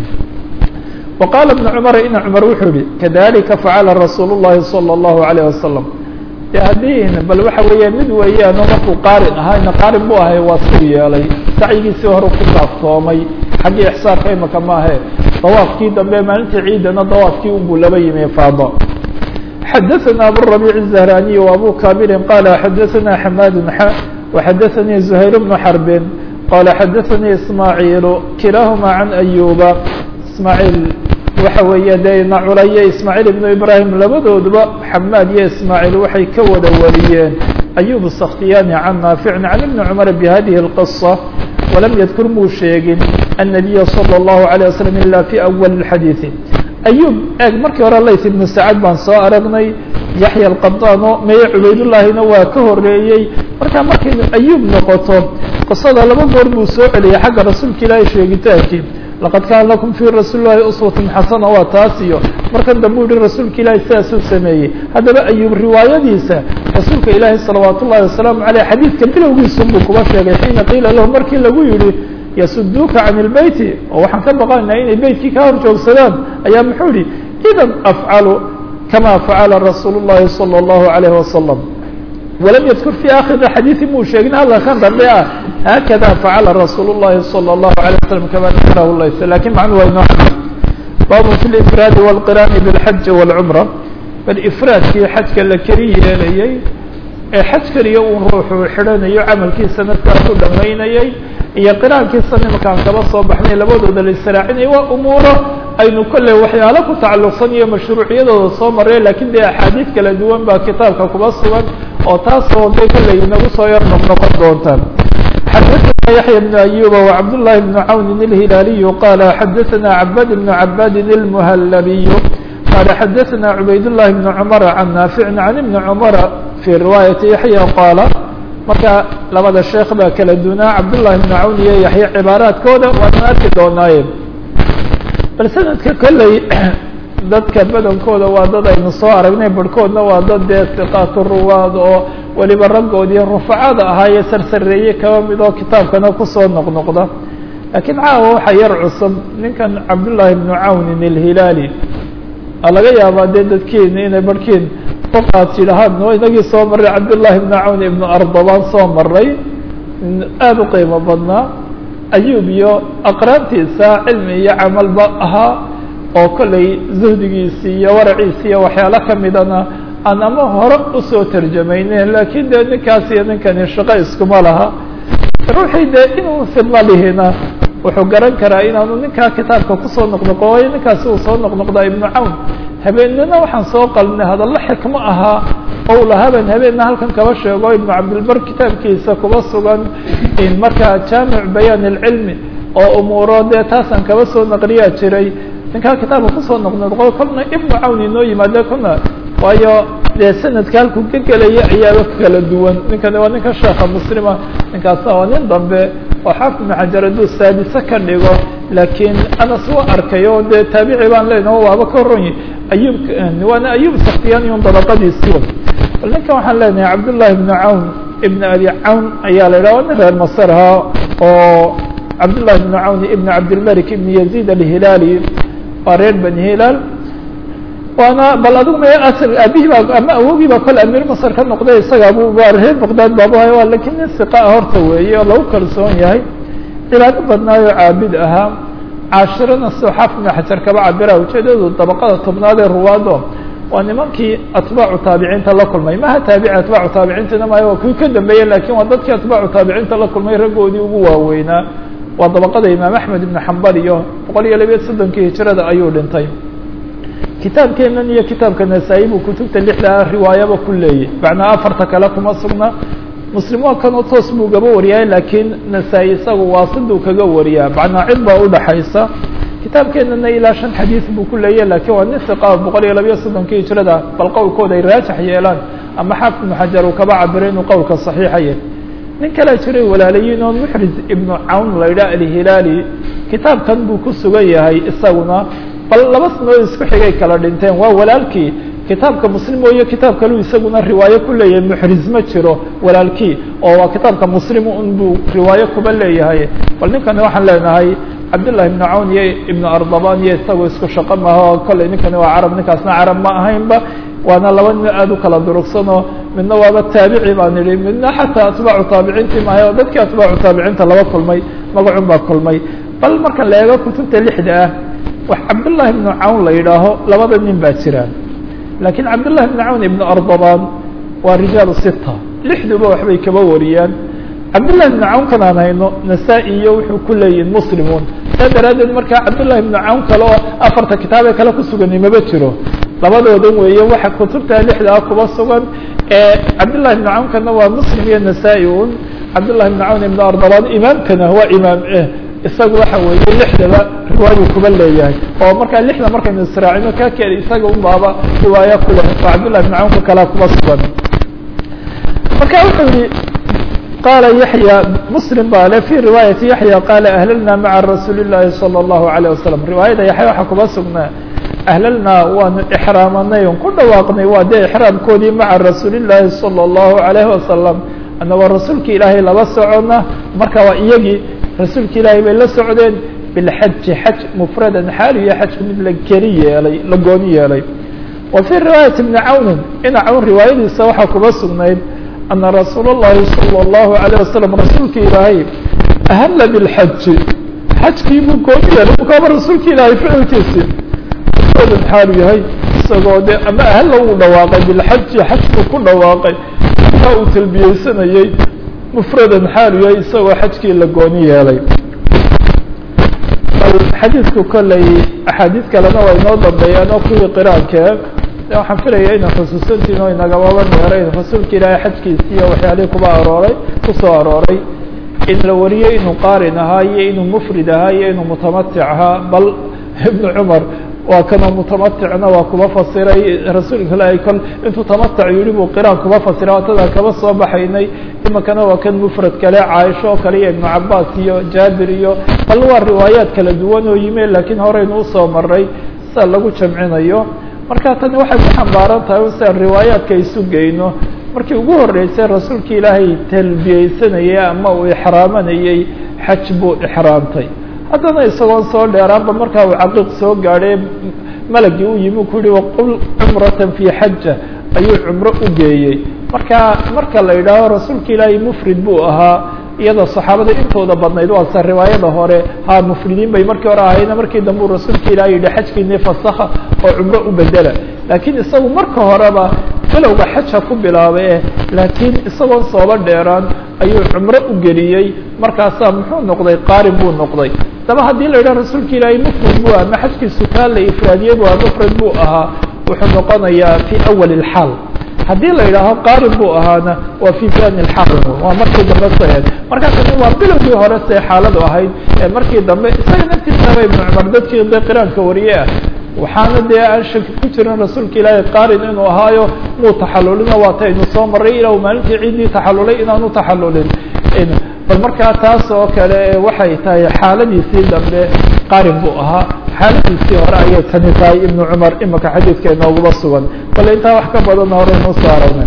وqاaل بن cمر iن cمر wuxuu yihi kadalika facala rasuul الlahi salى الlahu عalيه wasalam de haddii bal waxa weeya mid weeyaano markuu qaarin ahayna qaarin bu ahay waa suu yeelay sacyigiisii hore ku kaaftoomay xaggii ixsaarka imaka maahe dawaafkii dambe maalintii ciidana dawaafkii unbuu laba yimi faado xadaثna abالربيع الزهراني وabو كامل qال xadaثna حmاd ح وxadaثnي زهير بن حرب qال xadaثnي إسماعيل kilahma عن أيوبa ismaaعيل waxa weeye dena culaya ismaaعيل iبن ibrahim labadooduba xamaad iyo ismaaعيل waxay ka wada wariyeen ayub السkhtiyani can naafici can iبni cmar bhadihi الqصة walam ydkur muu sheegin النabiya slى الlahu عalيه waslم ila fi أwl الxadiiث ayub eeg markii hore lays ibnu sacad baan soo aragnay yaxya alqadano meye cubaydullaahina waa ka horeeyey markaa markay ayub noqoto qisada laba goor buu soo celiyay xagga rasuulka ilaahay sheegitaankii laqad kaana lakum fii rasuuli llahi uswatun xasana waa taas iyo markan dambe u yihi rasuulka ilaahay sidaasuu sameeyey haddaba ayub riwaayadiisa rasuulka ilaahay salawaat ullahi wasalaamu caleyh xadiidka bilowgiisun buu kuba sheegay xiina qiila lahu markii lagu yihi yasuduuka can ilbeyti oo waxaan ka baqanaynaa inay beytkii ka hor joogsadaan ayaa muxuu yihi idan afcalu kama facala rasuul llahi salى اllahu alayhi wasalam walam yadkur fi akhiri xadiidi muu sheegin alla kan dambe ah haakada facala rasuul llahi salى اllahu alيه wasalam kama dakarahu lays lakin macnu waa inoo xadid babu fi lifraadi wاlqiraani biاlxaji wاlcumra bal ifraadkii xajka la keli yeelayey ee xaj keliya uu ruuxu xidhanayo camalkiisa markaas u dhamaynayay iyo qiraankiisa nimankaan kaba soo baxnay labadooda la israacinaya waa umuuro aynu kolley waxyaalo ku tacalluqsan iyo mashruuciyadooda soo marray lakin dee axaadiid kala duwan baa kitaabka kuba sugan oo taasoo day kolley inagu soo yar noqnoqon doontaan xadaثna yaحya بن أyuba وcabd للhi بن cawn الhilaaliy qala xadaثna cabad بن cabadin الmhllabiy qala xadaثna cubayd لlahi بن cmr can naafici can ibni cmr fi riwaayati yaحya qaala marka labada sheekh baa kala dunaa cabdالlahi بن cawn iyo yaxya cibaaraadkooda waana arki doonaaye bal sanadka kolley dadka badankooda waa dad aynu soo aragnay barhkoodna waa dad dee siqaatu ruwaad oo weliba raggoodii rufacada ahaayee sarsareeye kaba mid oo kitaabkana kusoo noqnoqda laakiin caawa waxaa yar cusub ninkan cabdullaahi ibnu cawnin alhilaali laga yaabaa dee dadkeena inay barhkiin uqaad yidhahaan no inagii soo marray cabdullaahi ibnu cawn ibnu ardabaan soo maray aada u qiimo badnaa ayub iyo aqraantiisa cilmi iyo camalba ahaa oo kolley zuhdigiisi iyo waraciisi iyo waxyaalo kamidana aan ama hore usoo tarjamaynen lakin dee ninkaas iyo ninkani shaqo iskuma laha ruuxii dee inuu fidla lihina wuxuu garan karaa inaanu ninkaa kitaabka kusoo noqnoqo waayo ninkaasi uu soo noqnoqdaa ibnu cawn habeenina waxaan soo qalnay hadallo xikmo ahaa oo lahaban habeenna halkan kaba sheego ibnu cabdilbar kitaabkiisa kuba sugan in markaa jaamic bayaan ilcilmi oo umuuro dee taasaan kaba soo naqliyaa jiray ninkaa kitaabka kusoo noqnoqo kolna ibnu cawn inoo yimaade kuna waayo dee sanadka halkuu ka gelaya ayaaba kala duwan ninkani waa ninka sheekha muslima ninkaasna waa nin dambe oo xaafid ibnu xajar hadduu saadise ka dhigo laakiin anas waa arkay oo dee taabici baan leyna waaba ka horonyi ayub waana ayub saktiyani un dabaqadiisii bal ninkan waxaan leenahay cabdullahi ibnu cawn ibn abi cawn ayaa la yidhaha waa nin reer masar ahaa oo cabdullahi ibnu cawn ibn cabdilmalik ibn yazid alhilaali waa reer bani hilaal waana bal adigu ma asl aabihii baa ama awogii baa kole amiir masar ka noqday isaga abu waa reer baqdaad baabuhay waa lakin nin siqa horta weeye oo lagu kalsoon yahay cibaado badnaayoo caabid ahaa caashirana soo xaafid ibn xajar kaba cabira ujeedadu dabaqada tobnaad ee ruwaado waa nimankii atbaacu taabiciinta la kulmay maha taabici atbaacu taabiciintina maayo waa kuwii ka dambeeyey lakin waa dadkii atbaacu taabiciinta la kulmay raggoodii ugu waaweynaa waa dabaqada imaam axmed ibn xambal iyo boqol iyo labiya soddonkii hijrada ayuu dhintay kitaabkeenan iyo kitaabka nasaa-i buu kutubta lixdaa riwaayaba ku leeyay macnaa afarta kale kuma sugna muslim waa kanoo toos buu gaba wariyaay laakiin nasaa-i isagu waasiduu kaga wariyaa macnaa cid baa udhaxaysa kitaabkeenana ilaa shan xadiis buu ku leeyahy lakiin waa nin siqa boqol iyo labiya soddonkii hijrada bal qowlkooda ay raajax yeelaan ama xaafid ibnu xajar uu kaba cabiray inuu qowlka saxiixaya nin kalea jiray walaalayiin oo muxriz ibnu cawn la yidhaha alhilaali kitaabkan buu ku sugan yahay isaguna bal laba sanoo isku xigay kala dhinteen waa walaalkii kitaabka muslim mooyo kitaab kalu isaguna riwaayo ku leeyahay muxriz ma jiro walaalkii oo waa kitaabka muslim un buu riwaayo kuba leeyahay bal ninkani waxaan leenahay cabdullahi ibnu cawn iyo ibnu ardaban iyo isagoo isku shaqo maaha oo kolley ninkani waa carab ninkaasna carab ma ahaynba waana laba nin aada u kala durugsanoo midna waaba taabici baan idhi midna xataa atbaacu taabiciintii maahay oo dadkii atbaacu taabiciinta laba kulmay magacun baa kulmay bal marka la eego kutubta lixda ah wax cabdullahi ibnu cawn la yidhaaho labada nin baa jiraan laakiin cabdullahi ibnu cawn ibnu ardaban waa rijaalu sita lixduba waxbay kaba wariyaan cabdullahi ibnu cawn kan aan hayno nasaa-i iyo wuxuu ku leeyihin muslimuun saa daraaddeed markaa cabdullahi ibnu cawn kale oo afarta kitaabee kale ku suganay maba jiro labadoodan weeye waxa kutubta lixda ah kuba sugan ee cabdullahi ibnu cawn kana waa muslim iyo nasaa-i un cabdullahi ibnu cawn ibnu ardaban imaamkana waa imaam eh isaga waxa weeye lixdaba riwaayu kuba leeyahay oo markaa lixda markaynu israacino ka keli isaga un baaba riwaaya ku leh oo cabdullahi ibnu cawnka kalea kuba sugan marka wuxuu yihi qaala yaxya muslim baa le fi riwaayati yaxya qaala ahlalna maca rasuuli llahi salى اllahu alayه wasalam riwaayada yaxya waxaa kuba sugnaa ahlalnaa waanu ixraamanay on ku dhawaaqnay waa dee ixraamkoodii maca rasuuli llaahi salى اllahu alayhi wasalam annagoo rasuulka ilaahay laba socona marka waa iyagii rasuulka ilaahay bay la socdeen bilxaji xaj mufradan xaal iyo xajku mid la keli yeelay la gooni yeelay wa fii riwaayati ibni cawnin ina cawn riwaayadiisa waxaa kuba sugnayd ana rasuul اllahi salى اllahu alayه wasalam rasuulka ilaahay ahalla bilxaji xajkii buu gooni yeelay ukaaba rasuulka ilaahay ficilkiisi mufradan xaalu yahay isagoo de ama ahalla uu dhawaaqay bilxaji xajku ku dhawaaqay markaa uu talbiyeysanayey mufradan xaalu yahay isagoo xajkii la gooni yeelay xadiidku kolley axaadiis kalena waa inoo dambeeyaan oo kuwii qiraankee waxaan filaya inan xusuusantiin oo inagamaba meerayn rasuulka ilaahay xajkiisi iyo waxyaalihii kuba arooray kusoo arooray in la wariyey inuu qaarin ahaa iyo inuu mufrid ahaa iyo inuu mutamatic ahaa bal ibnu cumar waa kanoo mutamaticna waa kuba fasiray rasuulka ilaahay kol intuu tamatac yihi buu qiraan kuba fasiray watada kaba soo baxaynay imakana waa kan mufrad kale caaisho oo kale iyo ibnu cabaas iyo jaabir iyo bal waa riwaayaad kala duwan oo yime laakiin horeynu usoo maray sida lagu jamcinayo marka tani waxay ku xambaaran tahay siaan riwaayaadka isu geyno markii ugu horeysay rasuulka ilaahay talbiyeysanayay ama uu ixraamanayey xaj buu ixraamtay haddana isagoon soo dheeraanba markaa uu caqiiq soo gaadhay malagii u yimi ku yihi waqul cumratan fii xaja ayuu cumro u geeyey marka marka la yidhaaho rasuulka ilaahay mufrid buu ahaa iyadoo saxaabada intooda badnayd waa sa riwaayada hore ha mufridiin bay markii hore ahayna markii dambe uu rasuulka ilaahay yidhi xajkiini fasakha oo cumro u bedela laakiin isagu marka horeba bilowga xaja ku bilaabay eh laakiin isagoon sooba dheeraan ayuu cumro u geliyey markaasaa muxuu noqday qaarin buu noqday daba haddii la yidhaha rasuulka ilaahay mufrid buu ama xajkiisu kaa la ifraadiyey bu mufrad buu ahaa wuxuu noqonayaa fi awal الxaal haddii la yidhaaho qaarin buu ahaana waa fi thani الxaal waa markii dambe saed markaa kani waa bilowgii hore see xaaladu ahayd ee markii dambe isaga naftiisaba ibnu cumar dadkii de qiraanka wariye ah waxaana dee aan shaki ku jirin rasuulka ilaahay qaarin inuu ahaayo muu taxalulina waataynu soo maray ilaa maalintii ciiddii taxalulay inaanu taxalulin bal markaa taas oo kale waxay tahay xaaladiisii dambe qaarin buu ahaa xaaladiisii hore ayay tani tahay ibnu cumar imaka xadiidka inooguma sugan bale intaa wax ka badan hore inoo soo aragnay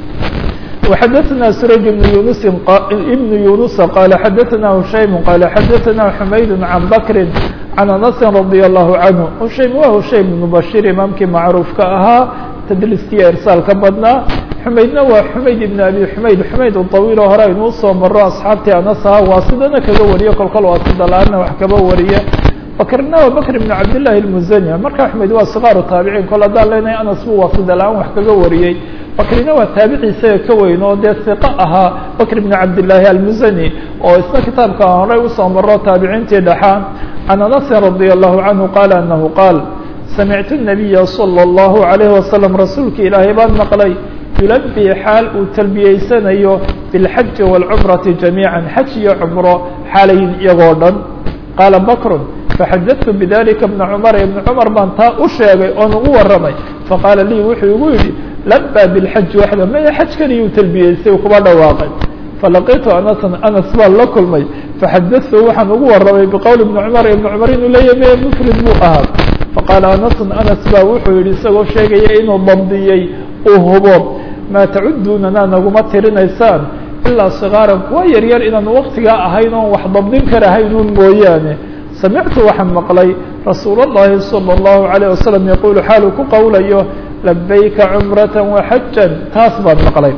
وxdثna سرج بن يuنس بن يuنس qال xdثna هشaيم qال xdثna حmayd عن بكر عن أنس رضي الله عنه هشaيم wa هشaيم بن بشير imaamkii macruufka ahaa tdliskiya irsاal ka badnaa حmaydna waa حmayd بن أbي حmayd حmayd طawيل oo hore aynuu soo maro أصxaabtii aنس aha waa sidana kaga wariye kolkol waa sida la-aana wax kaba wariye bkrna waa bkr بن cabdاللahi المزني marka حmayd waa صغاar taabiciin kol haddaan leenahay aنس bu waa sida la-aan wax kaga wariyey bakrina waa taabici isaga ka weyn oo dee iqa ahaa bakr بn cabdاللahi almuzani oo isna kitaabka horey usoo maro taabiciintii dhaxaa can anas radي الlahu canhu qaala anahu qaal samictu الnabiya salى الlahu عalayه wasalam rasuulka ilaahay baan maqlay yulabi xaal uu talbiyeysanayo biاlxaji wاlcumrati jamiiعa xaj iyo cumro xaalayin iyagoo dhan qaala bakru faxadadtu bidalika bna cumar ibna cumar baan taa u sheegay oon ugu waramay faqaala lii wuxuu igu yidhi labا bاlxaj waxda maya xaj kaliyuu talbiyeystay kuba dhawaaqay falaqitu anasan anas baan la kulmay faxadadtu waxaan ugu waramay biqowli ibni cumar ibna cumar inuu leeyahy maya mufrid buu ahaa faqaala anasun anas baa wuxuu yihi isagoo sheegaya inuu dabdiyey uu hubo maa tacudunana naguma tirinaysaan ilaa صigaaran kuwa yaryar inaan waktigaa ahayn oon wax dabdin karahaynuun mooyaane samictu waxaan maqlay rasuul الlahi salى الlahu عalيه wasalam yaqulu xaaluu ku qowlayo labayka cumrata waxaja taas baan maqlay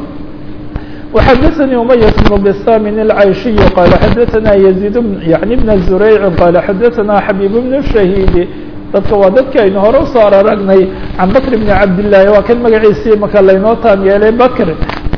وxadثnي umayة بن bsamin الcayshiy qala xadaثna yزيid yani bn zurayc qala xadaثna xabيb bn shahidi dadka waa dadki aynu hore usoo araragnay can bakr bn cabdالlahi waa kan magaciisii maka laynoo taam yeelay bakr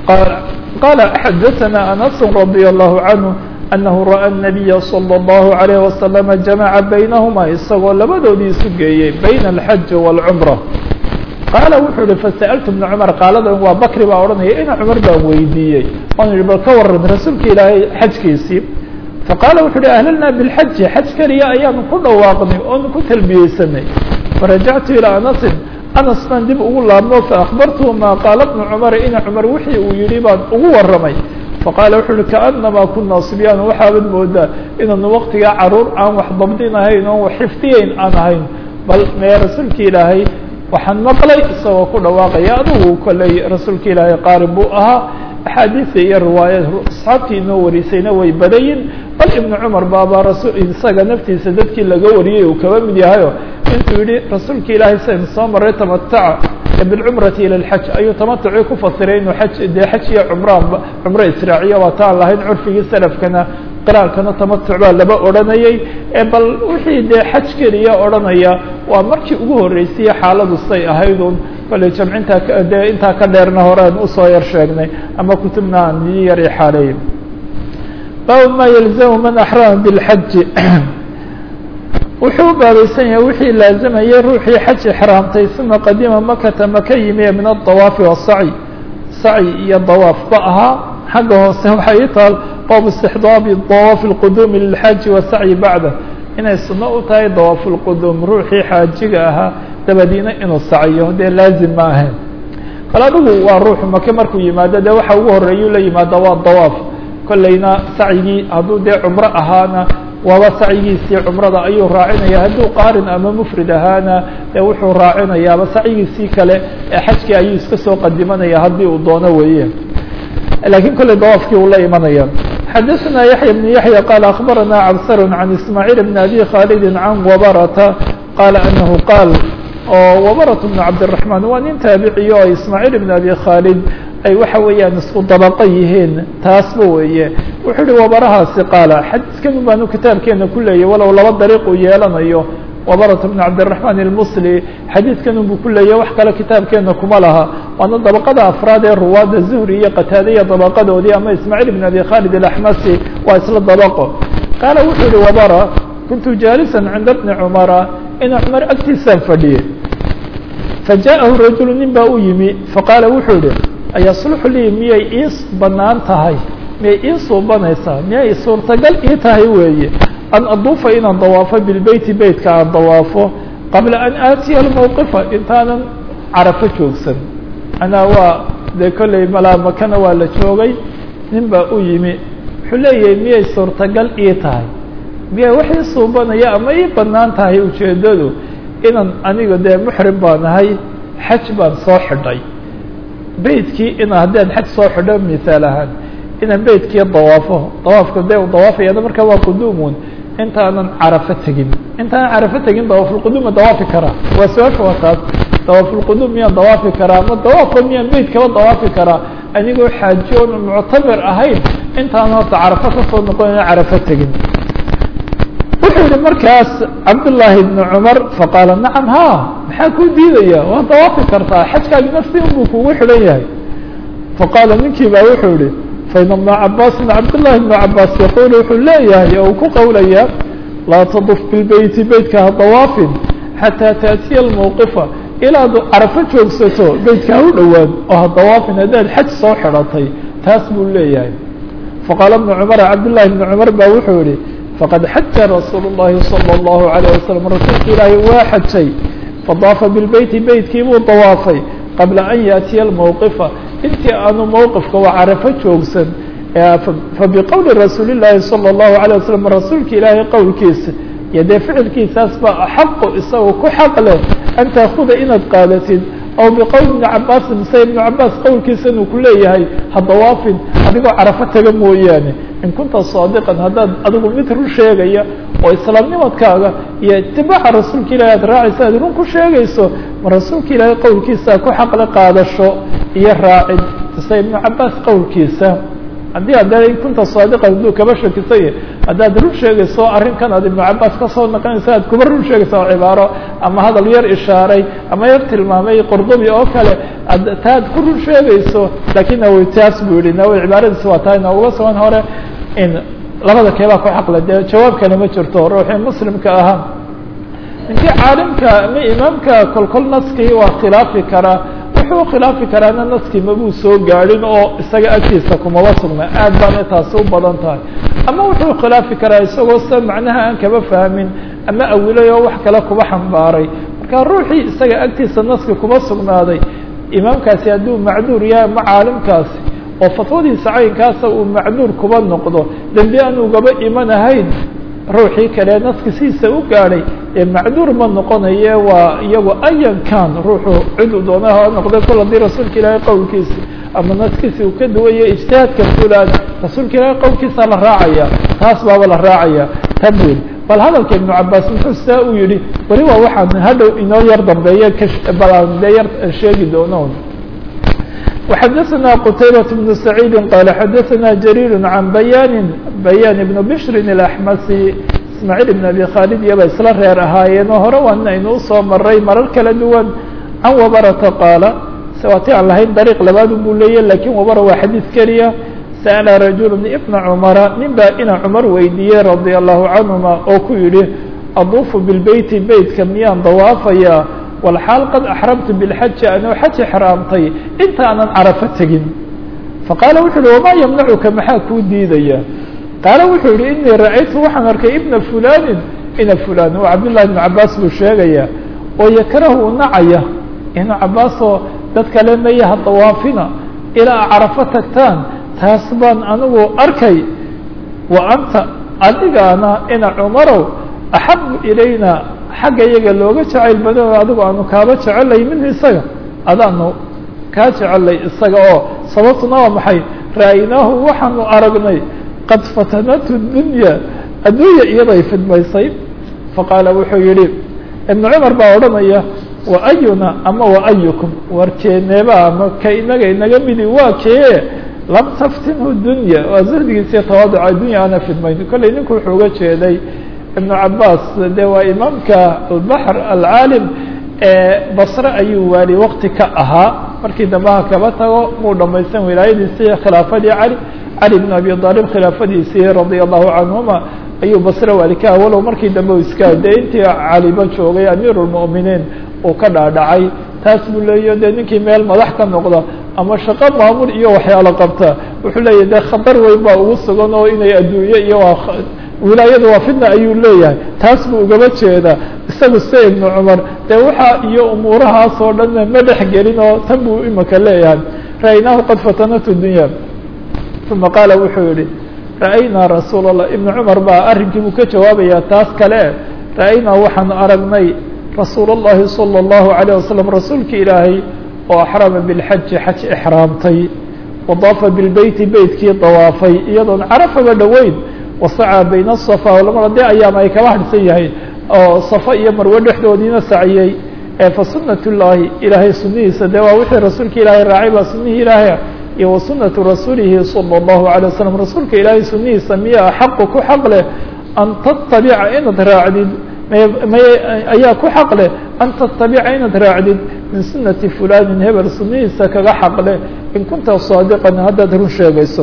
qala xadaثna anas radي الlahu canه أنه رأى النبي صلى الله عليه وسلم جمع بينهما isagoo labadoodii isu geeyey بين الحج والعمرة قال wuxuu hi فسألت بن cمر qاaladan waa bkri baa odhanaya ina cمar baan weydiiyey on ihi bal ka waran rasuulka ilaahay xajkiisii faqاala wuxuu hi أهللna بالحج xaj keliya ayaanu ku dhawaaqnay oonu ku talbiyeysanay فرaجعت إلى أنس أنس baan dib ugu laabmo فأخبرته ma qاala بن cمر ina cمar wixii uu yihi baan ugu waramay faqaala wuxuu uhi kaanamaa kunaa sibyaan waxaabad moodaa inaanu waktigaa caruur aan wax dabdin ahayn oon wax xifdiyeyn aan ahayn bal mee rasuulka ilaahay waxaan maqlay isagoo ku dhawaaqaya adugu kolley rasuulka ilaahay qaarin buu ahaa axaadiida iyo riwaayad asxaabtii inoo warisayna way badayin bal ibnu cumar baabaa rasul isaga naftiisa dadkii laga wariyey uu kaba mid yahayo intuu yihi rasuulka ilaahay saynu soo maray tamataca bilcumrati ila lxaj ayuu tamatucii ku fasiray inuu aj dee xaj iyo cumraan cumro israaciya waa taan lahayn curfigii salafkana qiraankana tamatuc baa laba odhanayay ee bal wixii dee xaj keliya odhanaya waa markii ugu horreysay xaaladu say ahaydun kolley jamcintaa dee intaa ka dheerna horean usoo yar sheegnay ama kutubna aan ii yar ixaaleeyey baabu ma yalzamu man axrama bilxaji wuxuu baabaysan yahay wixii laazamayay ruuxii xaj ixraamtay uma qadima makata maka yimi min aلطawaafi wasaci saci iyo dawaafba ahaa xagga hoose waxay i taal baabu istixdaabi dawaafi اlquduumi lilxaaji wasacyi bacda inay suno u tahay dawaaf اlquduum ruuxii xaajiga ahaa dabadiina inuu saciyo dee laazim ma ahayn kale adigu waa ruuxu make markuu yimaado dee waxa ugu horeeyuu la yimaada waa dawaaf kolleyna sacyigii hadduu dee cumro ahaana waaba sacyigiisii cumrada ayuu raacinaya hadduu qaarin ama mufrid ahaana ee wuxuu raacinayaaba sacyigiisii kale ee xajkii ayuu iska soo qadimanaya haddii uu doono weeye lakiin kolley dawaafkii uu la imanaya xadaثna yaحya بن yaحya qال أخbarana cabsar عan ismاعيل بn abi khاlid can wabarata qala anahu qaal oo wabarat بn cabdالرaحman waa nin taabiciyo oo ismاعيل بn abi khاlid ay waxa weeyaan isku dabaqo yihiin taasba weeye wuxuu uhi wabarahaasi qaala xadiidkan baanu kitaabkeena ku leeyay walow laba dariiq uu yeelanayo wabarat bn cabdالرaحman الmusli xadiidkan buu ku leeyay wax kale kitaabkeena kuma laha waana dabaqada afraad ee ruwaada zuhri iyo qataade iyo dabaqadoodii ama ismaaعيل بn abi khaalid الaxmasi waa isla dabaqo qaala wuxuu yihi wabara kuntu jaalisan cinda bni cumara ina cumar agtiisaan fadhiyey fajaءahu rajulu nin baa u yimi faqaala wuxuu yihi ayasluxu lii miyay ii banaan tahay miyay ii suubanaysaa miyay suurtagal ii tahay weeye an aduufa inaan dawaafo bilbeyti beytka aan dawaafo qabla an aatiya almawqifa intaanan carafo joogsan anaa waa dee kolley malaa makana waa la joogay nin baa u yimi wuxuu leeyahay miyay suurtagal ii tahay miyay wax ii suubanaya ama ii banaan tahay ujeedadu inaan aniga dee muxrim baan ahay xaj baan soo xidhay beytkii inaan haddaan xaj soo xidho misaal ahaan inaan beytkii dawaafo dawaafka dee u dawaafayana marka waa quduumun intaanan carafo tegin intaanan carafo tegin dawaafulquduuma dawaafi karaa waa su-aasha waa taas dawaafulquduum miyaan dawaafi karaa ama dawaafka miyaan beytkaba dawaafi karaa anigoo xaajoon muctamir ahayn intaan horta carafo kasoo noqon ina carafo tegin wuxuu yihi markaas cabdullaahi ibnu cumar faqaala nacam ha maxaa kuu diidaya waa dawaafi kartaa xajkaagi nafsi unbuu kugu xidhan yahay faqaala ninkii baa wuxuu yihi fain ibna cabaasin cabdullahi ibnu cabaas yaquulu wuxuu leeyahay oo uu ku qowlayaa laa taduf bilbeyti beytka ha dawaafin xataa taatiya almawqifa ilaad carafo joogsato beytka ha u dhowaan oo ha dawaafin haddaad xaj soo xidhatay taas buu leeyahay faqaala ibnu cumar cabdullahi ibnu cumar baa wuxuu yihi faqad xaja rasuulu الlahi salى الlahu عalيه wasalam rasuulka ilaahay waa xajay fadaafa bilbeyti beytkii buu dawaafay qabla an yaatiya almawqifa intii aanu mawqifka waa carafo joogsan fabiqowli rasuuli الlahi salى الlahu عalيه wasalam rasuulka ilaahay qowlkiisa iyo dee ficilkiisaas baa axaqu isagoo ku xaq leh an taakuda inaad qaadatid aw biqowli ibni cabaasin mise ibnu cabaas qowlkiisa inuu ku leeyahay ha dawaafin adigoo carafo taga mooyaane in kunta saadiqan haddaad adigu mid run sheegaya oo islaamnimadkaaga iyo itibaaca rasuulka ilahi aad raacaysa aad run ku sheegayso ma rasuulka ilaahay qowlkiisa ku xaqle qaadasho iyo raacid mise ibnu cabaas qowlkiisa haddii hadda in kunta saadiqan hadduu kaba shakisay haddaad run sheegayso arrinkan aad ibnu cabaas kasoo naqonaysa aad kuba run sheegaysa oo cibaaro ama hadal yar ishaaray ama yar tilmaamay qurdubi oo kale taad ku run sheegayso laakiin nawowi taas buu yihi nawowi cibaaradiisa waa tahay nooga sugan hore in labada keebaa ku xaqle dee jawaabkana ma jirto ruuxii muslimka ahaa ninkii caalimka ama imaamka kolkol naskii waa khilaafi karaa wuxuu khilaafi karaana naskii mabuu soo gaadhin oo isaga agtiisa kumaba sugna aad baana taasi u badan tahay ama wuxuu khilaafi karaa isagoo sa macnaha aan kaba fahmin ama awilay oo wax kale kuba xambaaray marka ruuxii isaga agtiisa naski kuba sugnaaday imaamkaasi hadduu macduur yahay ama caalimkaasi oo fatwadiisa caynkaasa uu macduur kuba noqdo dembi aan ugaba iman ahayn ruuxii kale naski siisa u gaadhay ee macduur ma noqonaye waa iyagu ayankan ruuxu cidu doonaha noqday kol hadii rasuulka ilaahay qowlkiisa ama naskiisi uu ka duwaya ijtihaadka fulaan rasuulka ilaahay qowlkiisa la raacaya taas baaba la raacaya tabwil bal hadalka ibnu cabaas muxuu saa u yihi weli waa waxaan hadhow inoo yar dambeeye balaan dee yar sheegi doono وxadثna qتaybة بن سعيid qال xadثna جرير عن بyاn بyاn بن بشhr الأحmسي اسماعيل بن أbي khالد iyaba isla reer ahaayeen oo hore waana aynu usoo maray marar kala duwan can wabrةa qاala waati aan lahayn dariiq labaad buu leeya lakin wabr waa xadيiث keliya sألa رaجuل بna cمra nin baa ina cmar weydiiyey رadي الlahu canهuma oo ku yihi aduufu bilbeyti beytka miyaan dawaafaya والxaal qad أxramtu bاlxaji anoo xaj xraamtay inta aanan carafo tegin faqaala wuxu uhi wamaa ymnacuka maxaa kuu diidaya qaala wuxuu yihi inii ra'aytu waxaan arkay ibna fulanin ina fulan oo cabdالlahi ibn cabaas buu sheegaya oo yakrahu u nacaya ibnu cabaasoo dad kale maya ha dawaafina ilaa carafo tagtaan taas baan anigu arkay wa anta adigaana ina cumarow axabu ilayna xagga iyaga looga jacayl badan adigu aanu kaaba jecelay minhu isaga adaanu kaa jecelay isaga oo sababtuna waa maxay ra'aynaahu waxaanu aragnay qad fatanatu dunya adduunya iyaday fidmaysay faqaala wuxuu yihi ibnu cumar baa odhanaya wa ayuna ama wa ayukum warkeeneeba ama ka inaga inaga midi waa kee lam taftinhu dunya waa zahdigiisiyo tawaaduca addunya aana fidmayn kollay ninku wuxuu uga jeeday ibnu cabaas de waa imaamka albaxr alcaalim ee basre ayuu waali wakti ka ahaa markii dambaha kaba tago muu dhamaysan wilaayadiisii khilaafadii cali cali bn abi aalib khilaafadiisii radia allahu canhuma ayuu basre waali ka aha walow markii dambe u iska de intii caliba joogay amiir lmu'miniin uu ka dhaadhacay taas buu leeyahy dee ninkii meel madax ka noqda ama shaqo maamul iyo waxyaalo qabta wuxuu leeyahy dee khatar weyn baa ugu sugan oo inay adduunye iyo wilaayada waa fidna ayuu leeyahay taas buu ugaba jeedaa isagu se ibnu cumar dee waxa iyo umuurahaas oo dhan ma dhex gelin oo tan buu imika leeyahay ra'aynaahu qad fatanatu dunya uma qaala wuxuu yihi ra'aynaa rasuul allah ibnu cumar baa arrinkii buu ka jawaabayaa taas kale ra'aynaa waxaanu aragnay rasuul اllahi salى اllahu عalيه wasalam rasuulka ilaahay oo axrama bilxaji xaj exraamtay wadaafa bilbeyti beytkii dawaafay iyadoon carafaba dhoweyn wasacaa bayna asafa walmara dee ayaama ay kaba hadhsan yahay oo safa iyo marwe dhexdoodiina saciyey fa sunat llahi ilaahay sunihiisa dee waa wixii rasuulka ilaahay raacay baa sunihii ilaahay iyo wa sunatu rasuulihi salى اllahu عalيه wasalam rasuulka ilaahay sunihiisa miya axaqu ku xaq leh an tattabica inaad raacdid ayaa ku xaq leh an tattabica inaad raacdid min sunati fulanin hebel sunihiisa kaga xaq leh in kunta saadiqan haddaad run sheegayso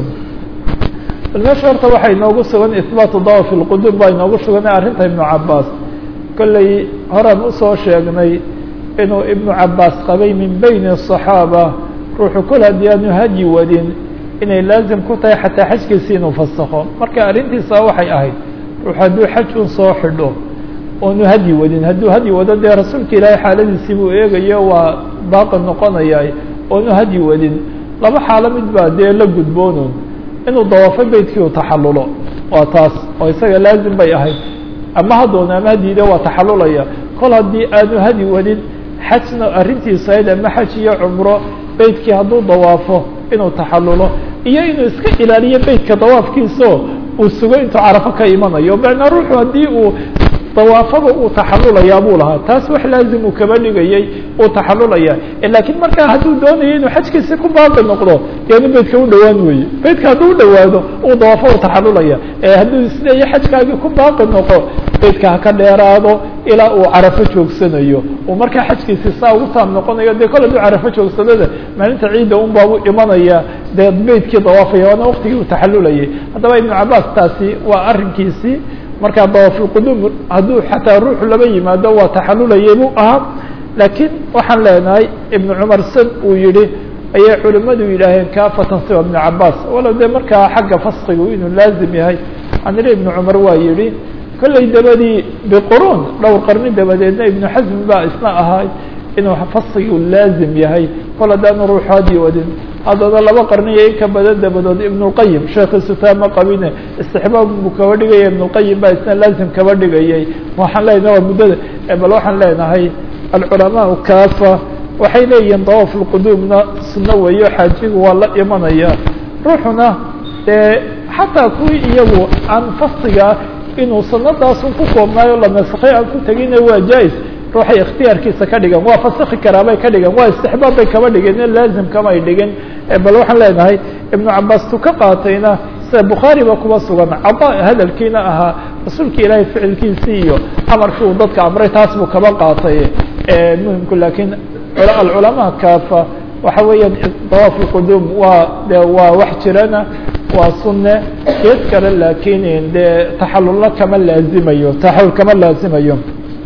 bal meesha horta waxaa inoogu sugan ihbaatu dawaf اlqudum baa inoogu suganay arrinta ibnu cabaas kolley horaan usoo sheegnay inuu ibnu cabaas qabay min bayni الصaxaaba ruuxu kol haddii aanu hadyi wadin inay laazim ku tahay xataa xajkiisi inuu fasakho marka arrintiisa waxay ahayd ruux hadduu xaj un soo xidho oonu hadyi wadin hadduu hadyi wado dee rasuulka ilaahay xaaladiisii buu eegayo waa baaqi noqonaya oonu hadyi wadin laba xaalo mid baa dee la gudboonon inuu dawaafo beytkii u taxalulo waa taas oo isaga laazim bay ahayd ama hadoona ama hadiide waa taxalulaya kol haddii aanu hadyi wadin xajna arrintiisa ahayd ama xaj iyo cumro beytkii hadduu dawaafo inuu taxalulo iyo inuu iska ilaaliyo beytka dawaafkiisao uu sugo intuu carafo ka imanayo macnaa ruuxu haddii uu dawaafada uu taxalulayaa buu lahaa taas wax laazim uu kaba dhigayay uu taxalulaya lakiin markaa hadduu doonayo inuu xajkiisi ku baaqi noqdo yaanu beytka u dhawaan weeye beytka hadduu u dhawaado uu dawaafo u taxalulaya hadduu isleeya xajkaagii ku baaqi noqo beytka ha ka dheeraado ilaa uu carafo joogsanayo uu markaa xajkiisi saa ugu taam noqonayo dee kol hadduu carafo joogsadada maalinta ciidda un baabu imanaya dee beytkii dawaafaya waana waktigii uu taxalulayay haddaba ibnu cabaas taasi waa arrinkiisii markaa dawaafulqudum hadduu xataa ruuxu laba yimaado waa taxalulayay buu ahaa laakiin waxaan leenahay ibnu cumar sad uu yihi ayay culimmadu yidhaaheen kaafatan siwa ibnu cabaas walow dee markaa xagga faskigu inuu laazim yahay anile ibnu cumar waa yihi kollay dabadii biquruun dhowr qarni dabadeedna ibnu xasm baa isna ahaa inuu faskigu laazim yahay kol haddaanu ruuxu hadyi wadin haddana laba qarniyo in ka badan dabadood ibnulqayim sheekhiisu taa ma qabine istixbaab buu kaba dhigaya ibnulqayim baa isna laazim kaba dhigayay waxaan leenahay waa muddada bal waxaan leenahay alculamaau kaafa waxay leeyihiin dawaaf lqudumna sunno weeyo xaajigu waa la imanaya ruuxuna dee xataa kuwii iyagu aan fasiga inuu sanadaasun ku koobnaayo la nasakhay aan ku tegina waa jaa-is ruuxay ikhtiyaarkiisa ka dhigan waa fasakhi karaa bay ka dhigan waa istixbaab bay kaba dhigeen laazim kamay dhigin bal waxaan leenahay ibnu cabaas tu ka qaatayna sida bukhaari ba kuba sugan cada hadalkiina ahaa rasuulka ilaahay ficilkiisii iyo amarkii uu dadka amray taas buu kaba qaatay muhimku lakiin alculamaa kaafa waxa weeyaan dawaaf lqudum waa de waa wax jirana waa sunne geed kale laakiin dee taxalulna kama laazimayo taxalul kama laazimayo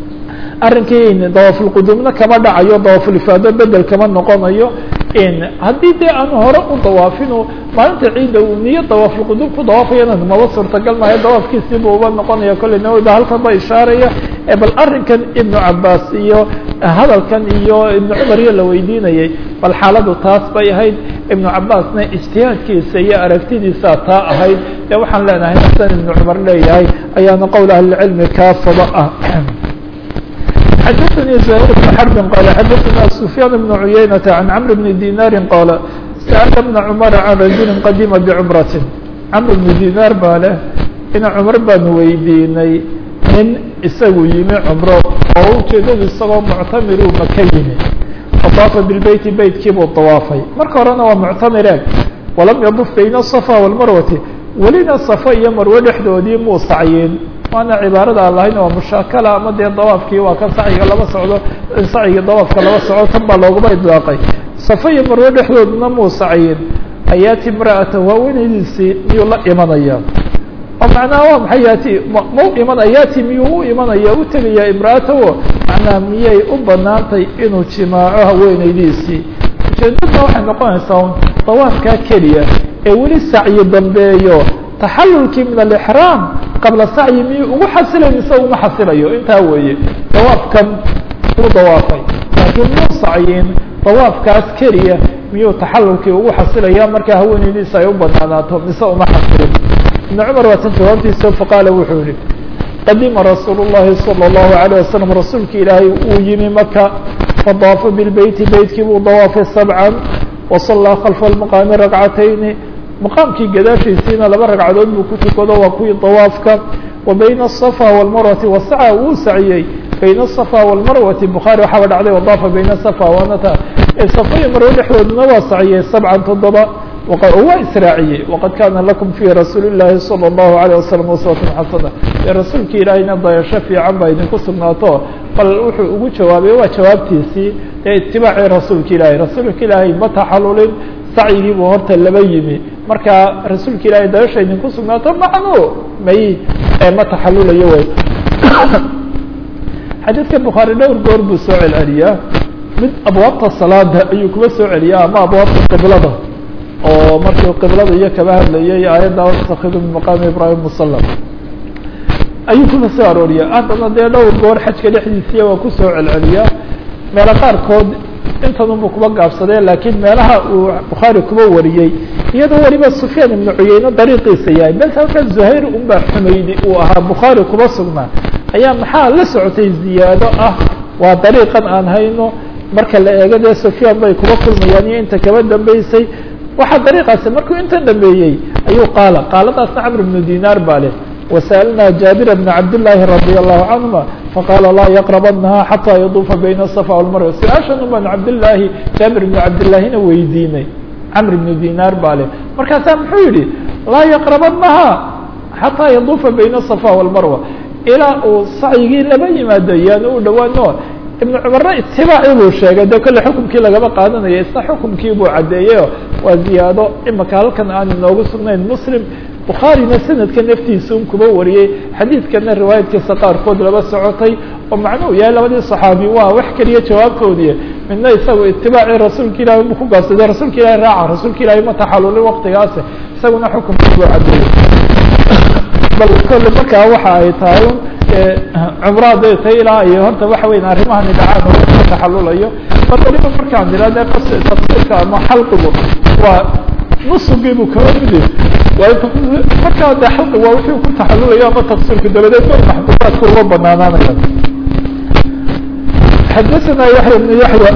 arrinkii dawaafulqudumna kama dhacayo dawaafulifaado bedel kama noqonayo haddii dee aanu hore u dawaafino maalinta ciidda uu niyo dawaafulqudum ku dawaafayana maba suurtagal maayo dawaafkiisiiba uba noqonaya kolley nawowi ba halkan ba ishaaraya bal arrinkan ibnu cabaas iyo hadalkan iyo ibnu cumar iyo la weydiinayay bal xaaladu taas bay ahayd ibnu cabaasna ijtihaadkiisa iyo aragtidiisa taa ahayd dee waxaan leenahay nasan ibnu cumar leeyahay ayaana qowl ahlicilmi kaafaba ah xdثnي زهير بن حرب qال xdثna سفyان بن عyynة عن cمر بن ديناr qال سأل بن cمر عن رaجuل qadima بعمرة cمر بن ديناr baa leh ina cمر baanu weydiinay nin isagu yimi cمro oo ujeedadu isagoo mctamir u maka yimi فطاafa بالbeyti beytkii buu طawaafay marka horena waa mctamireen وalam yضف bayna الصفا والmarwati welina صفa iyo marwe dhexdoodii muu sacyin waana cibaarada aan lahayn waa mushaakala ama dee dawaafkii waa kan sacyiga laba socdo sacyiga dawaafka laba socdo tan baa looguma idlaaqay safa iyo marwe dhexdoodna muu sacyin ayaati imra'ata haweenaydiisii miyuu la imanaya oo macnaha waa maxay yaati mau iman ayaati miyuu u imanaya u tegaya imra'ataho macnaa miyay u banaantay inuu jimaaco haweenaydiisii ujeedadna waxay noqonaysaa un dawaafkaa keliya ee weli sacyi dambeeyo taxalulkii min alixraam qabla sacyi miyuu ugu xasilayo mise uma xasilayo intaa weeye dawaafkan uu dawaafay laakiin muu sacyin dawaafkaas keliya miyuu taxalulkii ugu xasilaya markaa haweenaydiisa ay u banaanaato mise uma xasilin ibn cumar waa tan jawaabtiisa faqaala wuxuu yihi qadima rasuul الlahi salى الlahu عalيه wasalam rasuulki ilaahay uu yimi maka fadaafa bilbeyti beytkii buu dawaafay sabcan wasallaa khalfa almaqaami ragcatayni maqaamkii gadaashiisiina laba ragcadood buu ku tukado waa kuwii dawaafka wa bayna الصafa wاlmarwati wasaca wuu saciyey bayna الصafa wاlmarwati bukhaari waxaaba dhacday wadaafa bayna safa wanata safa iyo marwo dhexdooduna waa saciyey sabcan toddoba waa israaciyey waqad kana lakum fi rasuuli الlahi salى الlahu عalيه wasalam uswatun xasana ee rasuulki ilaahayna dayasho fiican baa idinku sugnaato bal wuxuu ugu jawaabay waa jawaabtiisii ee itibaacii rasuulka ilaahay rasuulka ilaahay ma taxalulin sacyigii buu horta laba yimi marka rasuulka ilaahay dayasha idinku sugnaato macnuu may ma taxalulayo wey xadiidka bukhaari dhowr goor buu soo celceliyaa mid abwaabta salaada ayuu kuba soo celiyaa ama abwaabta qiblada oo markii qiblada iyo kaba hadlayay aayadda watakhidu min maqaami ibrahim musala ayuu kuba soo arooriyaa haddana dee dhowr goor xajka dhexdiisiya waa kusoo celceliyaa meelo qaarkood intanunbu kuba gaabsadee laakiin meelaha uu bukhaari kuba wariyey iyadoo weliba sufyaan ibnu cuyeyne dariiqiisa yahay bes halka zuhayr unbaa xumaydi uu ahaa bukhaari kuba sugnaa ayaa maxaa la socotay ziyaado ah waa dariiqan aan hayno marka la eego dee sufyaan bay kuba kulmayaan iyo inta kaba dambeysay waxaa dariiqaasi markuu intan dhameeyey ayuu qaala qaaladaasna camr bnu dinaar baa leh wasa'alnaa jaabira bna cabdillaahi radi allahu canhuma faqaala laa yaqrabanaha xataa yaduufa bayna asafa walmarwa su-aashan un baan cabdillaahi jaabir bnu cabdillaahina weydiinay camr bnu dinaar baa leh markaasaa muxuu yihi laa yaqrabanaha xataa yaduufa bayna asafa walmarwa ilaa uu sacyigii laba yimaado yaani u dhawaano ibnu cumarna itibaaci buu sheegay dee kolle xukumkii lagaba qaadanaya isna xukumkii buu caddeeyeyo waa ziyaado imaka halkan aan inoogu sugnayn muslim bukhaarina sanadka naftiisa un kuba wariyey xadiidkana riwaayadkiisa qaarkood laba socotay oo macnuhu yahay labadii صaxaabi waa wax keliya jawaabkoodii midna isagu itibaaci rasuulka ilahi bu ku gaabsaday rasuulka ilahi raaca rasuulka ilahi ma taxalulin waktigaasi isaguna xukumkii buu caddeeyey bal kolle markaa waxa ay tahay cumra haday tahay ilaa iyo horta waxa weyn arrimahani dhacaan oo ka taxalulayo bal waliba markaan irahde tafsiirka ama xalqigu waa nusugiibuu kaba midi markaa de xalqigu waa wixii ku taxalulayo ama tafsiirka dabadeed ba maxbuubaadku uga banaanaanaya xadaثana yaxya bn yaxya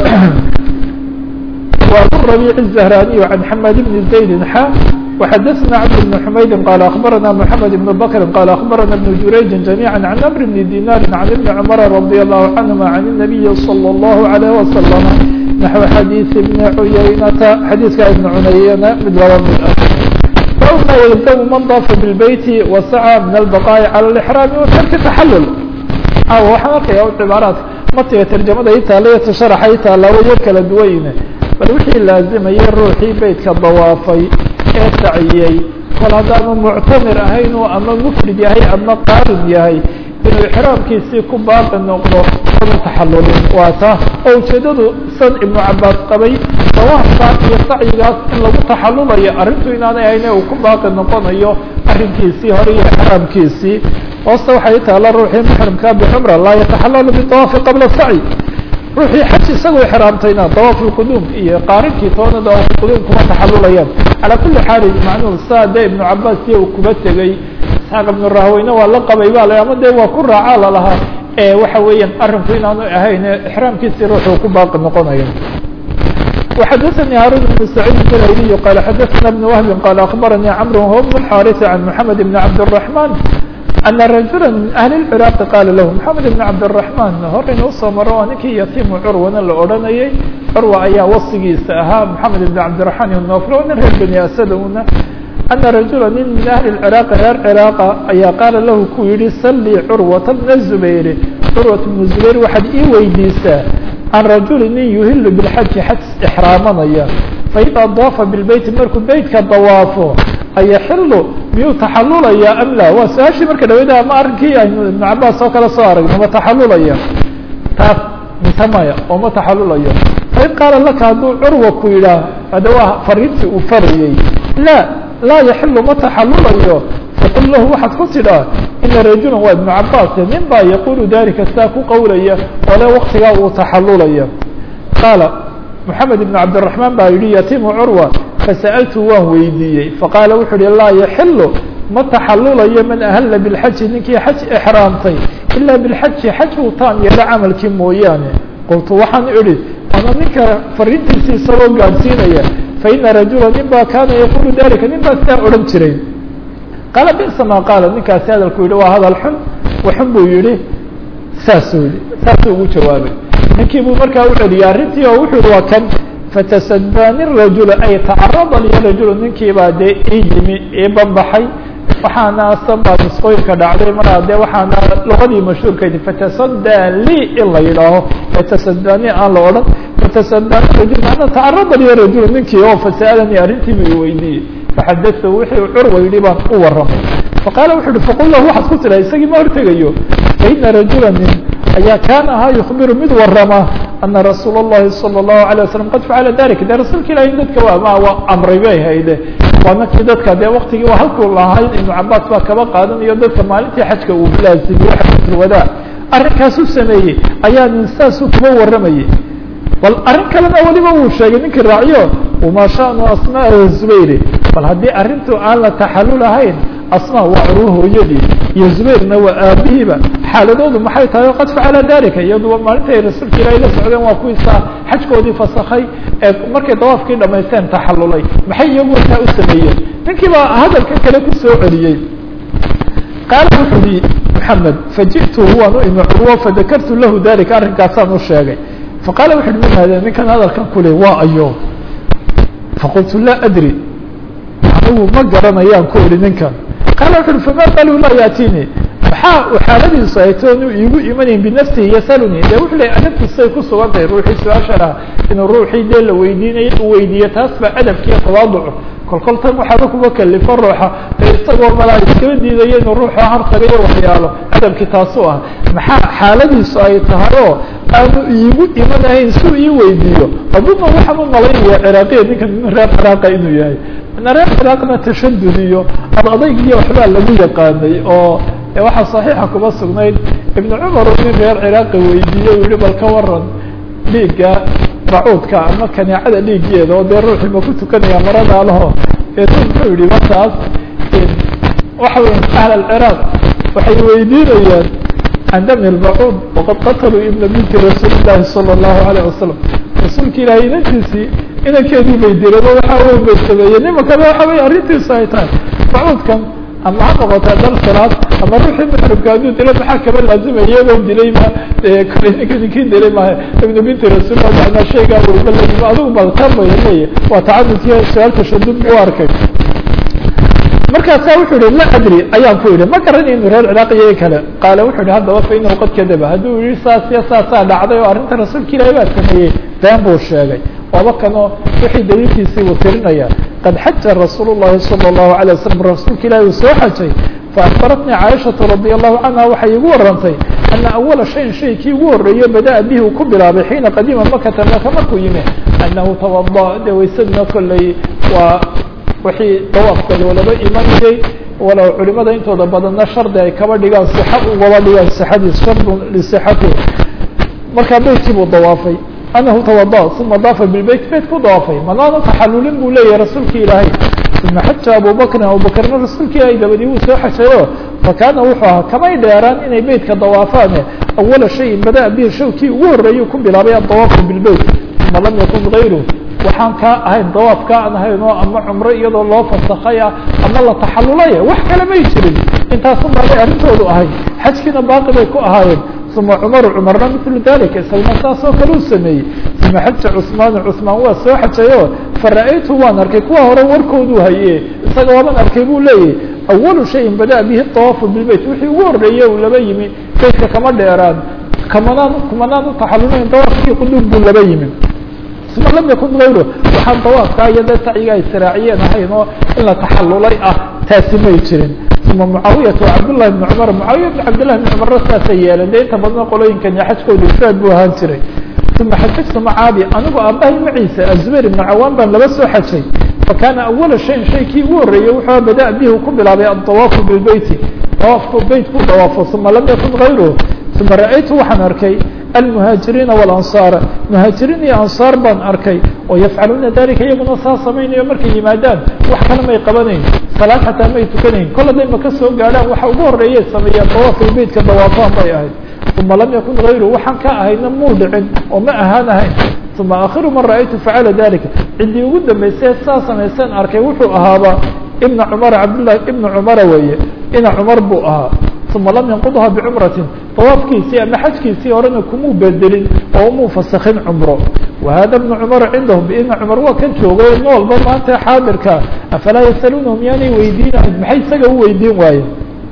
wa abu rabiic الزahraniy can xamad bni zaydin xa وxadثna cبد بن حmaydi qال أخbarana محamed بن bkr qال أخbarana بن jurayji جamيعا عن أمr بن dinar عن بن cmر رضي الله عنهma عن النبي صلى الله عليه وسلم نحو xadيiث بن عuyaynةa xadiiثka iبن cunayna mid laba mid ah فma ylزم man dafa bالbeyt وasعى min البقاء عalى الإحrاam وtarki تaxalل waxaan arkaya cibaaraadka matiga tarjamada itaala sharaxa itaala waya kala duwayne bal wixii laazimayay ruuxii beytka dawaafay ee saciyey kol haddaanu muctamir ahayn oo ama mufrid yahay ama qaarin yahay inuu ixraamkiisii ku baaqi noqdo oonu taxalulin waa taa oo ujeedadu san ibnu cabaas qabay dawaafka iyo sacyigaas in lagu taxalulayo arrintu inaanay ahayn uu ku baaqi noqonayo arrinkiisii hore iyo ixraamkiisii hoosta waxay taala ruuxii muxrimka bicumra laa yataxalalu bidawaafi qabla sacyi ruuxii xaj isagoo ixraamtayna dawaaf lquduum iyo qaarinkii toona dawaaf lquduum kuma taxalulayaan calaa kuli xaal macnuhu saa dee ibnu cabaas iyo uu kuba tegey isxaaq ibnu rahweyne waa la qabay ba la ama dee waa ku raacaa lalahaa ee waxa weeyaan arrinku inaanu ahayn ixraamkiisii ruuxuu ku baaqi noqonayo وxadثnي hاrون بن سعيد الهyلي qال xadثna بن وهب qال أخبرني cمر هو بن الحارث عن محمد بن عبد الرحمن أن رجuلا من أهل العراaq qاla له محamed بن cabdالرحمن horayna usoo maro oo ninkii yatimu curwana la odhanayay curwa ayaa wasigiisa ahaa محamed بن cabdiلرحمن النوfl nin reer bني asaduna أna rajula nin min أهli العراaq reer craaqa ayaa qaala lahu ku yihi salii curwata بna زbayr curwaة بن زbayr waxaad ii weydiisaa can rajuli nin yuhilu biاlxaji xaj ixraamanaya faida daafa bilbeyti markuu beytka dawaafo ayaxilu miyuu taxalulaya am la waa su-aashii marka dhaweyda ama arrinkii aynu ibnu cabaas oo kale soo aragno ma taxalulaya taas misamaya oo ma taxallulayo fain qaala laka hadduu curwa ku yidhaah hada waa fariintii uu farayey laa laa yaxilu ma taxallulayo faqul lahu waxaad ku tidhaa ina rajula waa ibnu cabaas nin baa yaqulu dalika saa ku qawlaya oo le waktigaa uu taxallulaya qaala محمد بن عبد الرحمن baa yihi yatimu curwa fasa'altu waan weydiiyey faqaala wuxuu uhi laa yaxilu ma taxallulayo man ahalla bilxaji ninkii xaj exraamtay ilaa bilxaji xaj uu taam yeelo camalkii mooyaane qultu waxaan idhi ama ninka fariintiisii isagoo gaadsiinaya faina rajula nin baa kaana yaqulu dalika nin baa sidaa odhan jiray qaala bisa maa qaala ninkaasi hadalku yihi waa hadal xun waxun buu yihi saasuu yihi saasuu ugu jawaabay ninkii buu markaa u celiyay arrintii oo wuxuu yihi waa kan fatasadani rajula ay tacarada liya rajulu ninkii baa dee ii yimi ii banbaxay waxaana asabaa misqooyinka dhacday maraa dee waxaana luqadii mashhuurkaydi fatasadaa lii in la yidhaaho fatasadani aan la odhan fatasadani rajul maana tacarada liya rajulu ninkii oo fasa'alanii arrintii buu iweydiiyey faxadatu wixii curwa yidhi baan u warramay faqaala wuxuu yihi faqul lahu waxaad ku tiraa isagii ma hortegayo faina rajula nin ayaa kaan ahaa yukbiru mid warama ana rasuula اllahi salى الlahu عalيه wasalam qad facala dalika dee rasuulka ilahi dadka waa ma waa amray bay hayde waa markii dadka dee waktigii waa halkuu lahayn ibnu cabaas baa kaba qaadanayo dadka maalintii xajka uu laazimiyo xajatulwadaa arrinkaasuu sameeyey ayaa nin saasuu kuba warramayey bal arrin kalena weliba uu sheegay ninkii raaciyo wama shanu asmaa zubayri bal haddii arrintu aan la taxallul ahayn asmaa waa curwo hooyadii iyo zubayrna waa aabihiiba xaaladoodu maxay tahay o qad facala dalika iyaduba maalinta ay rasuulka ilaahi la socdeen waa kuwiisa xajkoodii fasakhay ee markay dawaafkii dhamaysteen taxallulay maxay iyagu wataa u sameeyeen ninkii baa hadalka kale ku soo celiyey qaala wuxuu yihi maxamed faji'tuhu waan u imi curwo fadakartu lahu dalika arrinkaasaan u sheegay faqaala wuxu uhi min hada ninkan hadalkan kule waa ayo faqultu laa adri anigu ma garanayaan ku ihi ninkan qaala wuxu uhi fama balu laa yaatini maxaa u xaaladiisu ay toonu iigu imanayn binafsihi yasaluni dee wuxuu leey adabkiisay ku sugan tahay ruuxii su-aasha lahaa inuu ruuxii dee la weydiinayo u weydiiyo taas baa adabkiiyo tawaaduc kolkol tan waxaaba kuga kalifo ruuxa ee isagoo malaa iskaba diidayo inuu ruuxa hartagayo waxyaalo adabkii taasu ah maxaa xaaladiisu ay tahay oo aanu iigu imanahayn suu ii weydiiyo aduna waxaan u malaynaya ciraaqiya ninkan nin reer ciraaqa inuu yahay ina reer ciraaqna tashadud iyo ad adayg iyo waxbaa lagu yaqaanay oo waxaa صaxiixa kuma sugnayd ibnu cumar uu nin reer ciraaqi weydiiyey u yihi bal ka waran dhiigga racuudka ama kaneecada dhiiggeeda oo dee ruuxii ma ku tukanaya maradaa laho eetu muxuu yihi markaas waxa wey ahl alciraaq waxay weydiinayaan can dami lracuud waqad qataluu ibna binti rasuuli llahi salى الlahu alayه wasalam rasuulka ilaahay inantiisii inankeedii bay dileen oo waxaa weyn bay sameeyeen nimankana waxa wey arrintiisu ay tahay racuudkan ama ha noqota dal salaad ama ruuxii muxrimka hadduu dila maxaa kaba laazimaya iyagoo dilay ma kale ninka ninkii dilay maaha ibnu binti rasuullah macnaa shaygaa weyba laima adigu baltabaya leeya waa tacadudkii su-aal tashadud u arkay markaasaa wuxuu yihi la adri ayaan ku idhi ma garanay inu reer ciraaq iyo kale qaala wuxuu yihi haddaba fa inahu qad kadaba hadduu yihi saas iyo saasaa dhacday oo arrinta rasuulka ilaahi baa sameeyey been buu sheegay waaba kanoo wixii daliilkiisii uu tirinaya qad xaja rasuul الlahi salى الlahu عalيه wasalam rasuulka ilahi uu soo xajay faakbaratnii caaishaةu radi allahu canha waxay igu warantay ana awala shayin shay kii ugu horeeyo bada bihi uu ku bilaabay xiina qadima makata maka markuu yimi anahu tawada de waysadna kolley waa wixii dawaafkooda walaba imanayay walow culimada intooda badanna shardi ay kaba dhigaan sixa ugaba dhigaan sixadiis shardun lisixati markaa beytkii buu dawaafay anahu tawada uma daafa bilbeyt beyt ku dawaafay manaana taxallulin buu leeyahay rasuulka ilaahay uma xaja abubakrin abubakrna rasuulka ilaahay dabadii wuu soo xajayo fakaana wuxuu ahaa kamay dheeraan inay beytka dawaafaane awala shayin bada bihi shawkii ugu horeeyuu ku bilaabay adawaafu bilbeyt uma lam yakun gayru waxaan kaa ahayn dawaaf ka aan ahayn oo ama cumro iyadoo loo fasakaya ama la taxallulaya wax kale may jirin intaasun baabay arrintoodu ahayd xajkiina baaqi bay ku ahaayeen uma cumaru cumarna milu dalika isaguna saasoo kale u sameeyey uma xaja cusmaanu cusmaan waa soo xajayo fara-aytu waan arkay kuwa hore warkoodu haye isaga waaban arkay buu leeyahy awalu shayin bada bihi dawaafu bilbeyt wixii ugu horeeye uu laba yimi beytka kama dheeraan kamanaan kumanaan u taxallulayn dawaafkii quduub buu laba yimi uma lam yakun gayru waxaan dawaafkaa iyo dee sacyiga ay siraaciyeen ahayn oo in la taxallulay ah taasi may jirin uma mucaawiyaة cabdالlahi بn cmar mucaawiya bn cabdالlahi بn cmar saasay yeeleen de inta badna qolooyinkan iyo xajkooda ifraad buu ahaan jiray uma xajajtu macaabi anigu aabahay maciisa azubayr ibn cawaan baan laba soo xajay fakana awala shayin shaykii ugu horreeyey wuxuu bada bihi ku bilaabay adawaafu bilbeyti dawaafku beyt ku dawaafo uma lam yakun gayruhu uma ra'aytu waxaan arkay almuhaajiriina walansaara muhaajiriin iyo ansaar baan arkay oo yafcaluuna dalika iyaguna saa samaynayo markay yimaadaan wax kale may qabanayn salaad xataa may tukanayn kol haday maka soo gaadhaan waxa ugu horreeyay sameeyaan dawaafay beytka dawaafaan bay ahayd uma lam yakun gayruhu waxaan ka ahayna muu dhicin oo ma ahaan ahayn uma akhiru man ra'aytu facala dalika ciddii ugu dambaysay saa samayseen arkay wuxuu ahaaba ibna cumara cabdullahi ibna cumara weeye ina cumar buu ahaa uma lam yanqudha bicumratin dawaafkiisii ama xajkiisii horena kumuu bedelin oo umuu fasakin cumro wahada ibnu cumar cindahum ina cumar waa kan joogo ilmo walba maanta xaadirka afalaa yasaluunahu miyaanay weydiinahayn maxay isaga u weydiin waaye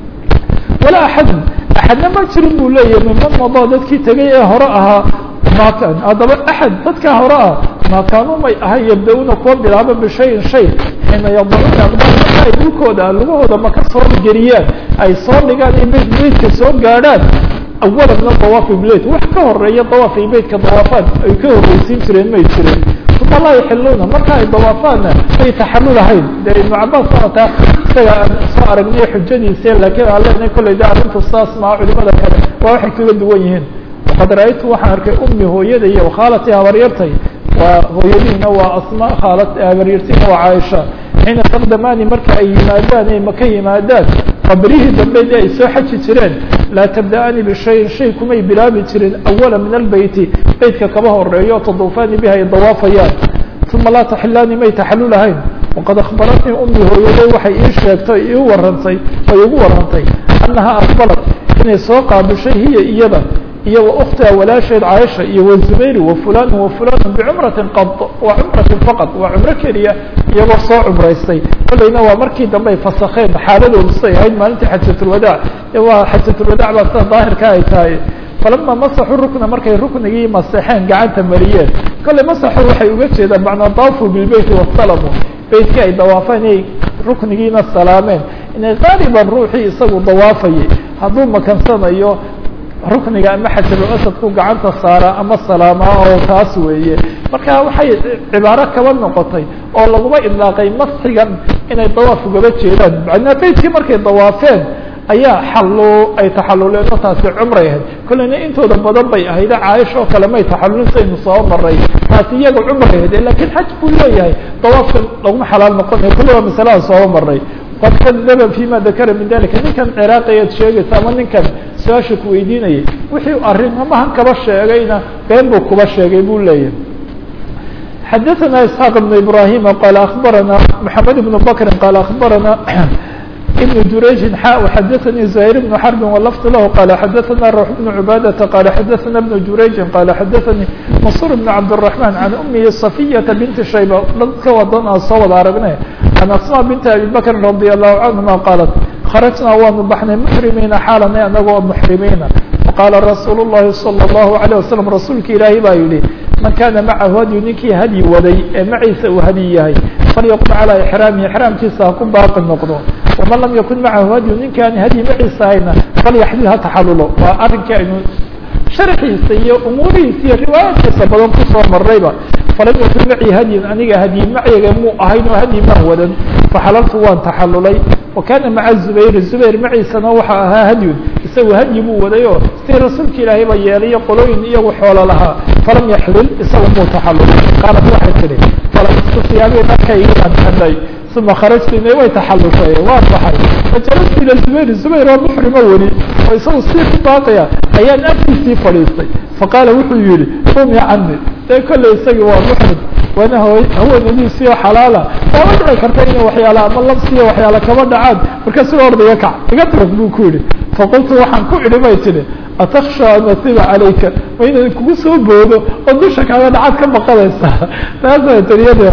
walaa axadun axadna ma jirin buu leeyahay miman madaa dadkii tegay ee hore ahaa ma kan haddaba axad dadkaa hore ah maa kaanuu may ahay yabda-una kuwa bilaaba bishayin shay xiina yadacuuna aqdaam marka ay dhulkooda lugahooda maka soo geliyaan ay soo dhigaan in beyt beytka soo gaadhaan awala min adawaafi bileyt wax ka horeeya dawaafay beytka dawaafaan ay ka horreysiin jireen may jireen uma laa yaxiluuna marka ay dawaafaanna may taxallulahayn dee ibnu cabaas maataa isaga aan soo aragnay xujadiisa laakiin aan leenahay kolley de arrintu saas maa culimada kale waa waxay kaga duwan yihiin waqad ra-aytu waxaan arkay ummi hooyada iyo khaalati habaryartay waa hooyadiina waa asma khaalat habaryartiina waa caaisha xiina taqdamaani marka ay yimaadaan ay maka yimaadaan qabrihii dambe de ay soo xaji jireen laa tabda-ani bishayin shay kumay bilaabi jirin awala min albeyti beytka kaba horeeyo taduufaani biha ay dawaafayaan uma laa taxilaani may taxallulahayn waqad akhbaratnii ummi hooyaday waxay ii sheegtay ii warantay ay igu warantay annaha aqbalat inay soo qaabishay hiya iyada iyo wakhtiha walaasheed caaisha iyo wazubayr wafulan wafulan bicumratin qad waa cumratin faqad waa cumro keliya iyagoo soo cumraystay kolleyna waa markii dambe ay fasakeen xaaladoodu siday ahayd maalintii xajatulwadaac waa xajatulwadaac baa sida daahirka ay tahay falama masaxuu rukna markay ruknigii maseexeen gacanta mariyeen kolley masaxu waxay uga jeedaan macnaa daafuu bilbeyti wasalamu beytkii ay dawaafeen inay ruknigiina salaameen inay qaaliban ruuxii isagu dawaafayay hadduu makansanayo rukniga ama xajarul asadku gacanta saara ama salaamaa oo taas weeye marka waxay cibaaro kaba noqotay oo laguma idlaaqay masxigan inay dawaaf ugaba jeedaan macnaa beytkii markay dawaafeen ayaa xallo ay taxaluleen oo taasi cumray ahayd kolleyna intooda badan bay ahayd caaisha oo kale may taxallulin saynu soo maray taasi iyaga cumray ahayd laakiin xaj buu leeyahay dawaafka laguma xalaal noqonayo kulli waa masalada soo maray qad kadaba fima dakara min dalika ninkan ciraaqi ayaad sheegaysa ama ninkan su-aasha ku weydiinayay wixii arrimahan kaba sheegayna been buu kuba sheegay buu leeyahay xadaثana isxaaq ibn ibrahim qaala akbarana maxamed ibn bakri qaala akbarana ibn jurayjin xa xadaثanii زahيr ibn xarbi walafd lahu qaala xadaثana ruux ibn cibaadata qaala xadaثana ibn jurayjin qaala xadaثanii masur ibn cabdالرaحman can umihi صafiyata binti shayba dadka wadan aa soo wada aragne عن أسmاء بنت أبي بكر رضي الله عنهما قالت خرجنا waanu baxnay محرimiina xaalana anagoo محرimiina وqاala رasuuل اللhi صلى الله عليه وسلم rasuulka ilaahi baa yihi man kana macahu hadyu ninkii hadyi waday ee maciisa uu hadyi yahay falyaqum calىa إحraamihi إحraamkiisa ha ku baaqi noqdo وman lam yakun macahu hadyu ninkaan hadyi maciisa hayna falyaxmil ha taxalulo waa arinkii aynu sharxiisa iyo umuurihiisa iyo riwaayaadkiisa badan kusoo marayba falam yakun macii hadyin aniga hadyi macyiga muu ahayn oo hadyi maan wadan faxalaltu waan taxallulay wakana maca zubayr zubayr maciisana waxa ahaa hadyun isagu hadyi buu waday oo si rasuulka ilaahay ba yeelayo qolooyin iyagu xoolo lahaa falam yaxlul isagu muu taxallulay qaalat waxay tihi falastu siyaabay markaygaan hadhay uma kharajtu ina way taxallushay waa baxay fajalastu ila zubayr zubayr oo muxrimo weli oo isagu sii ku baaqaya ayaan agtiisii fadhiistay faqaala wuxuu yihi qum ya cami dee kolley isagii waa muxrim waana haweenadiisii oo xalaala waama dhici karta ina waxyaala ama labsiiyo waxyaala kama dhacaan markaasu orda iga kac iga tarag buu ku yihi faqultu waxaan ku idhi bay tihi ataksha an asiba calayka ma inaan kugu soo boodo oo dusha kaaga dhacaad ka baqanaysaa taasa tariyada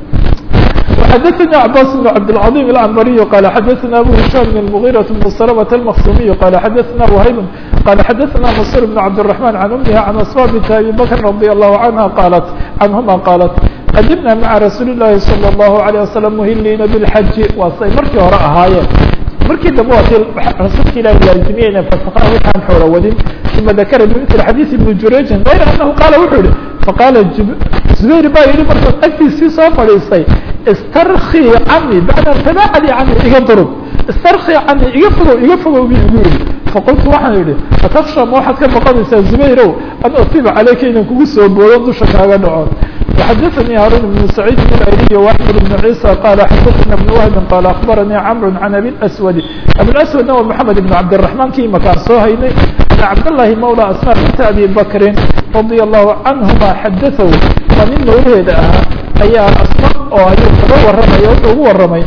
وحدثنا عباس بن عبد العظيم العنبري قال حدثنا أبو هشام بن المغيرة بن سلمة المخزومي قال حدثنا وهيب قال حدثنا مصر بن عبد الرحمن عن أمها عن أسماء بنت أبي بكر رضي الله عنها قالت عنهما قالت قدمنا مع رسول الله صلى الله عليه وسلم مهلين بالحج وصي مركي وراء هاي markii dambe waa rasuulka ilaahi laazimiyeyna fasaqaha waxaan xoola wadin uma dakara bimithli xadiis ibni jurayjin gayra annahu qaala wuxuu yihi faqaala zubayr baa yihi markaas agtiisii soo fadhiistay istarkii cani bacda tabaacadi cani iga durub istarkii cani iga fogow iga fogow bi igu yihi faqultu waxaan yihi ataksha ma waxaad ka baqanaysaa zubayrow an utiba caleyka inaan kugu soo boodo dusha kaaga dhaco وحدثني هارون بن سعيد الأيلي وأحمد بن عيسى قال حدثنا ابن وهب قال أخبرني عمرو عن أبي الأسود أبي الأسود هو محمد بن عبد الرحمن كيما كان صهيني أن عبد الله مولى أسماء بنت أبي بكر رضي الله عنهما حدثه ومن ولد أي أسماء أو أي الرمي هو الرمي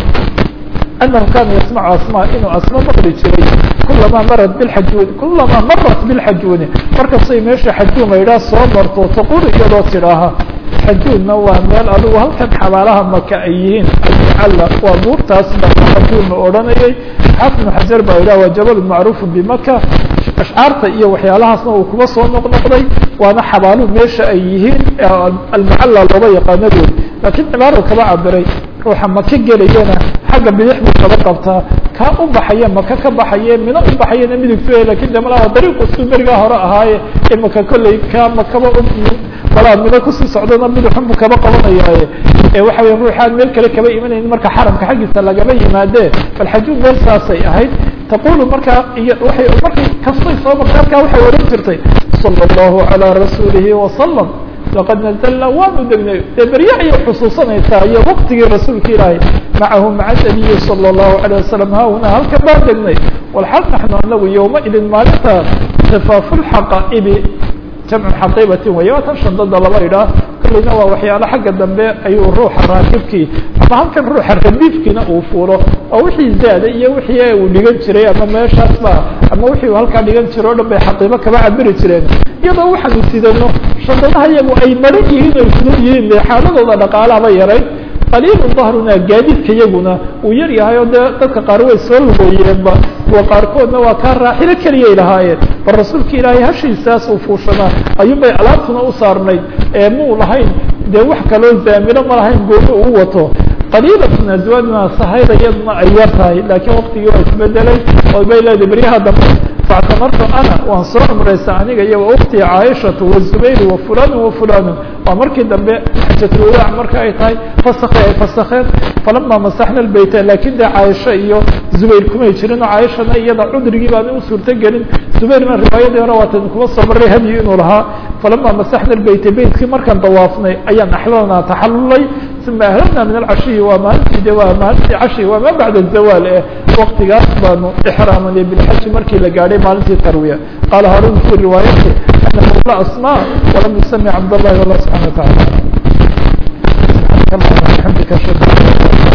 أنه كان يسمع أسماء إنه أسماء مقرد شري كلما مرت بالحجون كلما مرت بالحجون مركز صيميش حجون إلى صومرت تقول إلى صراها حجون نوع مال أدو هل كان حوالها مكائيين المعلق وأمور تاسمع حجون أورانيي حافظ حجر بإله وجبل معروف بمكة أشعارت إيه وحيالها صنع وكما صنع نقضي وأنا حوالو ميش أيهين المعلق لضيق نبول لكن عماره كما عبري روحا مكة جرينا حاجة بيحمل طبقتها كان أبحيا مكة كبحيا من أبحيا نمدك فيه لكن لما لها طريق السوبر هراء هاي المكة كله كان مكة ولا من كسي سعودنا من حب كما قلنا يا وحوي روحان ملك لك بي من إن مركا حرم كحاجة سلا جبي ما ده فالحجوم غير ساسي هاي تقول مركا وحي مركا كسي صوب مركا وحي ورنترتي صلى الله على رسوله وسلم لقد نزلنا ومدنا تبريعي خصوصا هي وقت الرسول كراي معه مع النبي صلى الله عليه وسلم ها هنا هل كبادنا والحق نحن أنه يومئذ مالتها خفاف الحقائب جمع حقيبة ويوتا شندد الله إله كلنا وحيانا حق الدنباء أي الروح الراكبكي أما هم كان روح الرديفكي نقوفوله أو وحي زاد إيا وحي ولغان شري أما ما يشاسبها أما وحي وهل كان لغان شري نبي حقيبة كما عبري شرين يضا واحد يسيدنه شنددها يمو أي مريكيين ويسنويين لحالة الله نقالها بيرين قليل ظهرنا جاديد كيجونا ويري هاي تلك قاروي سول ويربا وقاركودنا وكان راحلة كليه لهاي الرسول كيلاي هشي ساس وفوشنا أيوم بيعلاتنا أصارني مو لهين ده وحكا لون زامنا ما لهين قوله قوته قليلة من أزواجنا صحيحة يدنا أيارتها لكن وقت يوم تبدلي وبيلا دبريها دم فاعتمرت أنا وانصار مريساني يا أختي عائشة والزبير وفلان وفلان ومركي دم حجة الوداع مركي أيتاي فسخي فسخين فلما مسحنا البيت لكن ده عائشة إيو زبير كما يشيرين عائشة إيضا عذر جيبان وصول تجرين زبير من الرواية دي روات نكوصة مري هديين لها فلما مسحنا البيت بيت كي مركا ضوافنا أيام أحلالنا تحللي ثم أهلنا من العشي وما وما عشي وما بعد الزوال وقت قصبان إحراما بالحج مركي لقاري مالتي التروية قال هارون في الرواية أنه لا أسماء ولم يسمي عبد الله والله سبحانه وتعالى سبحانك اللهم وبحمدك أشهد أن لا إله إلا أنت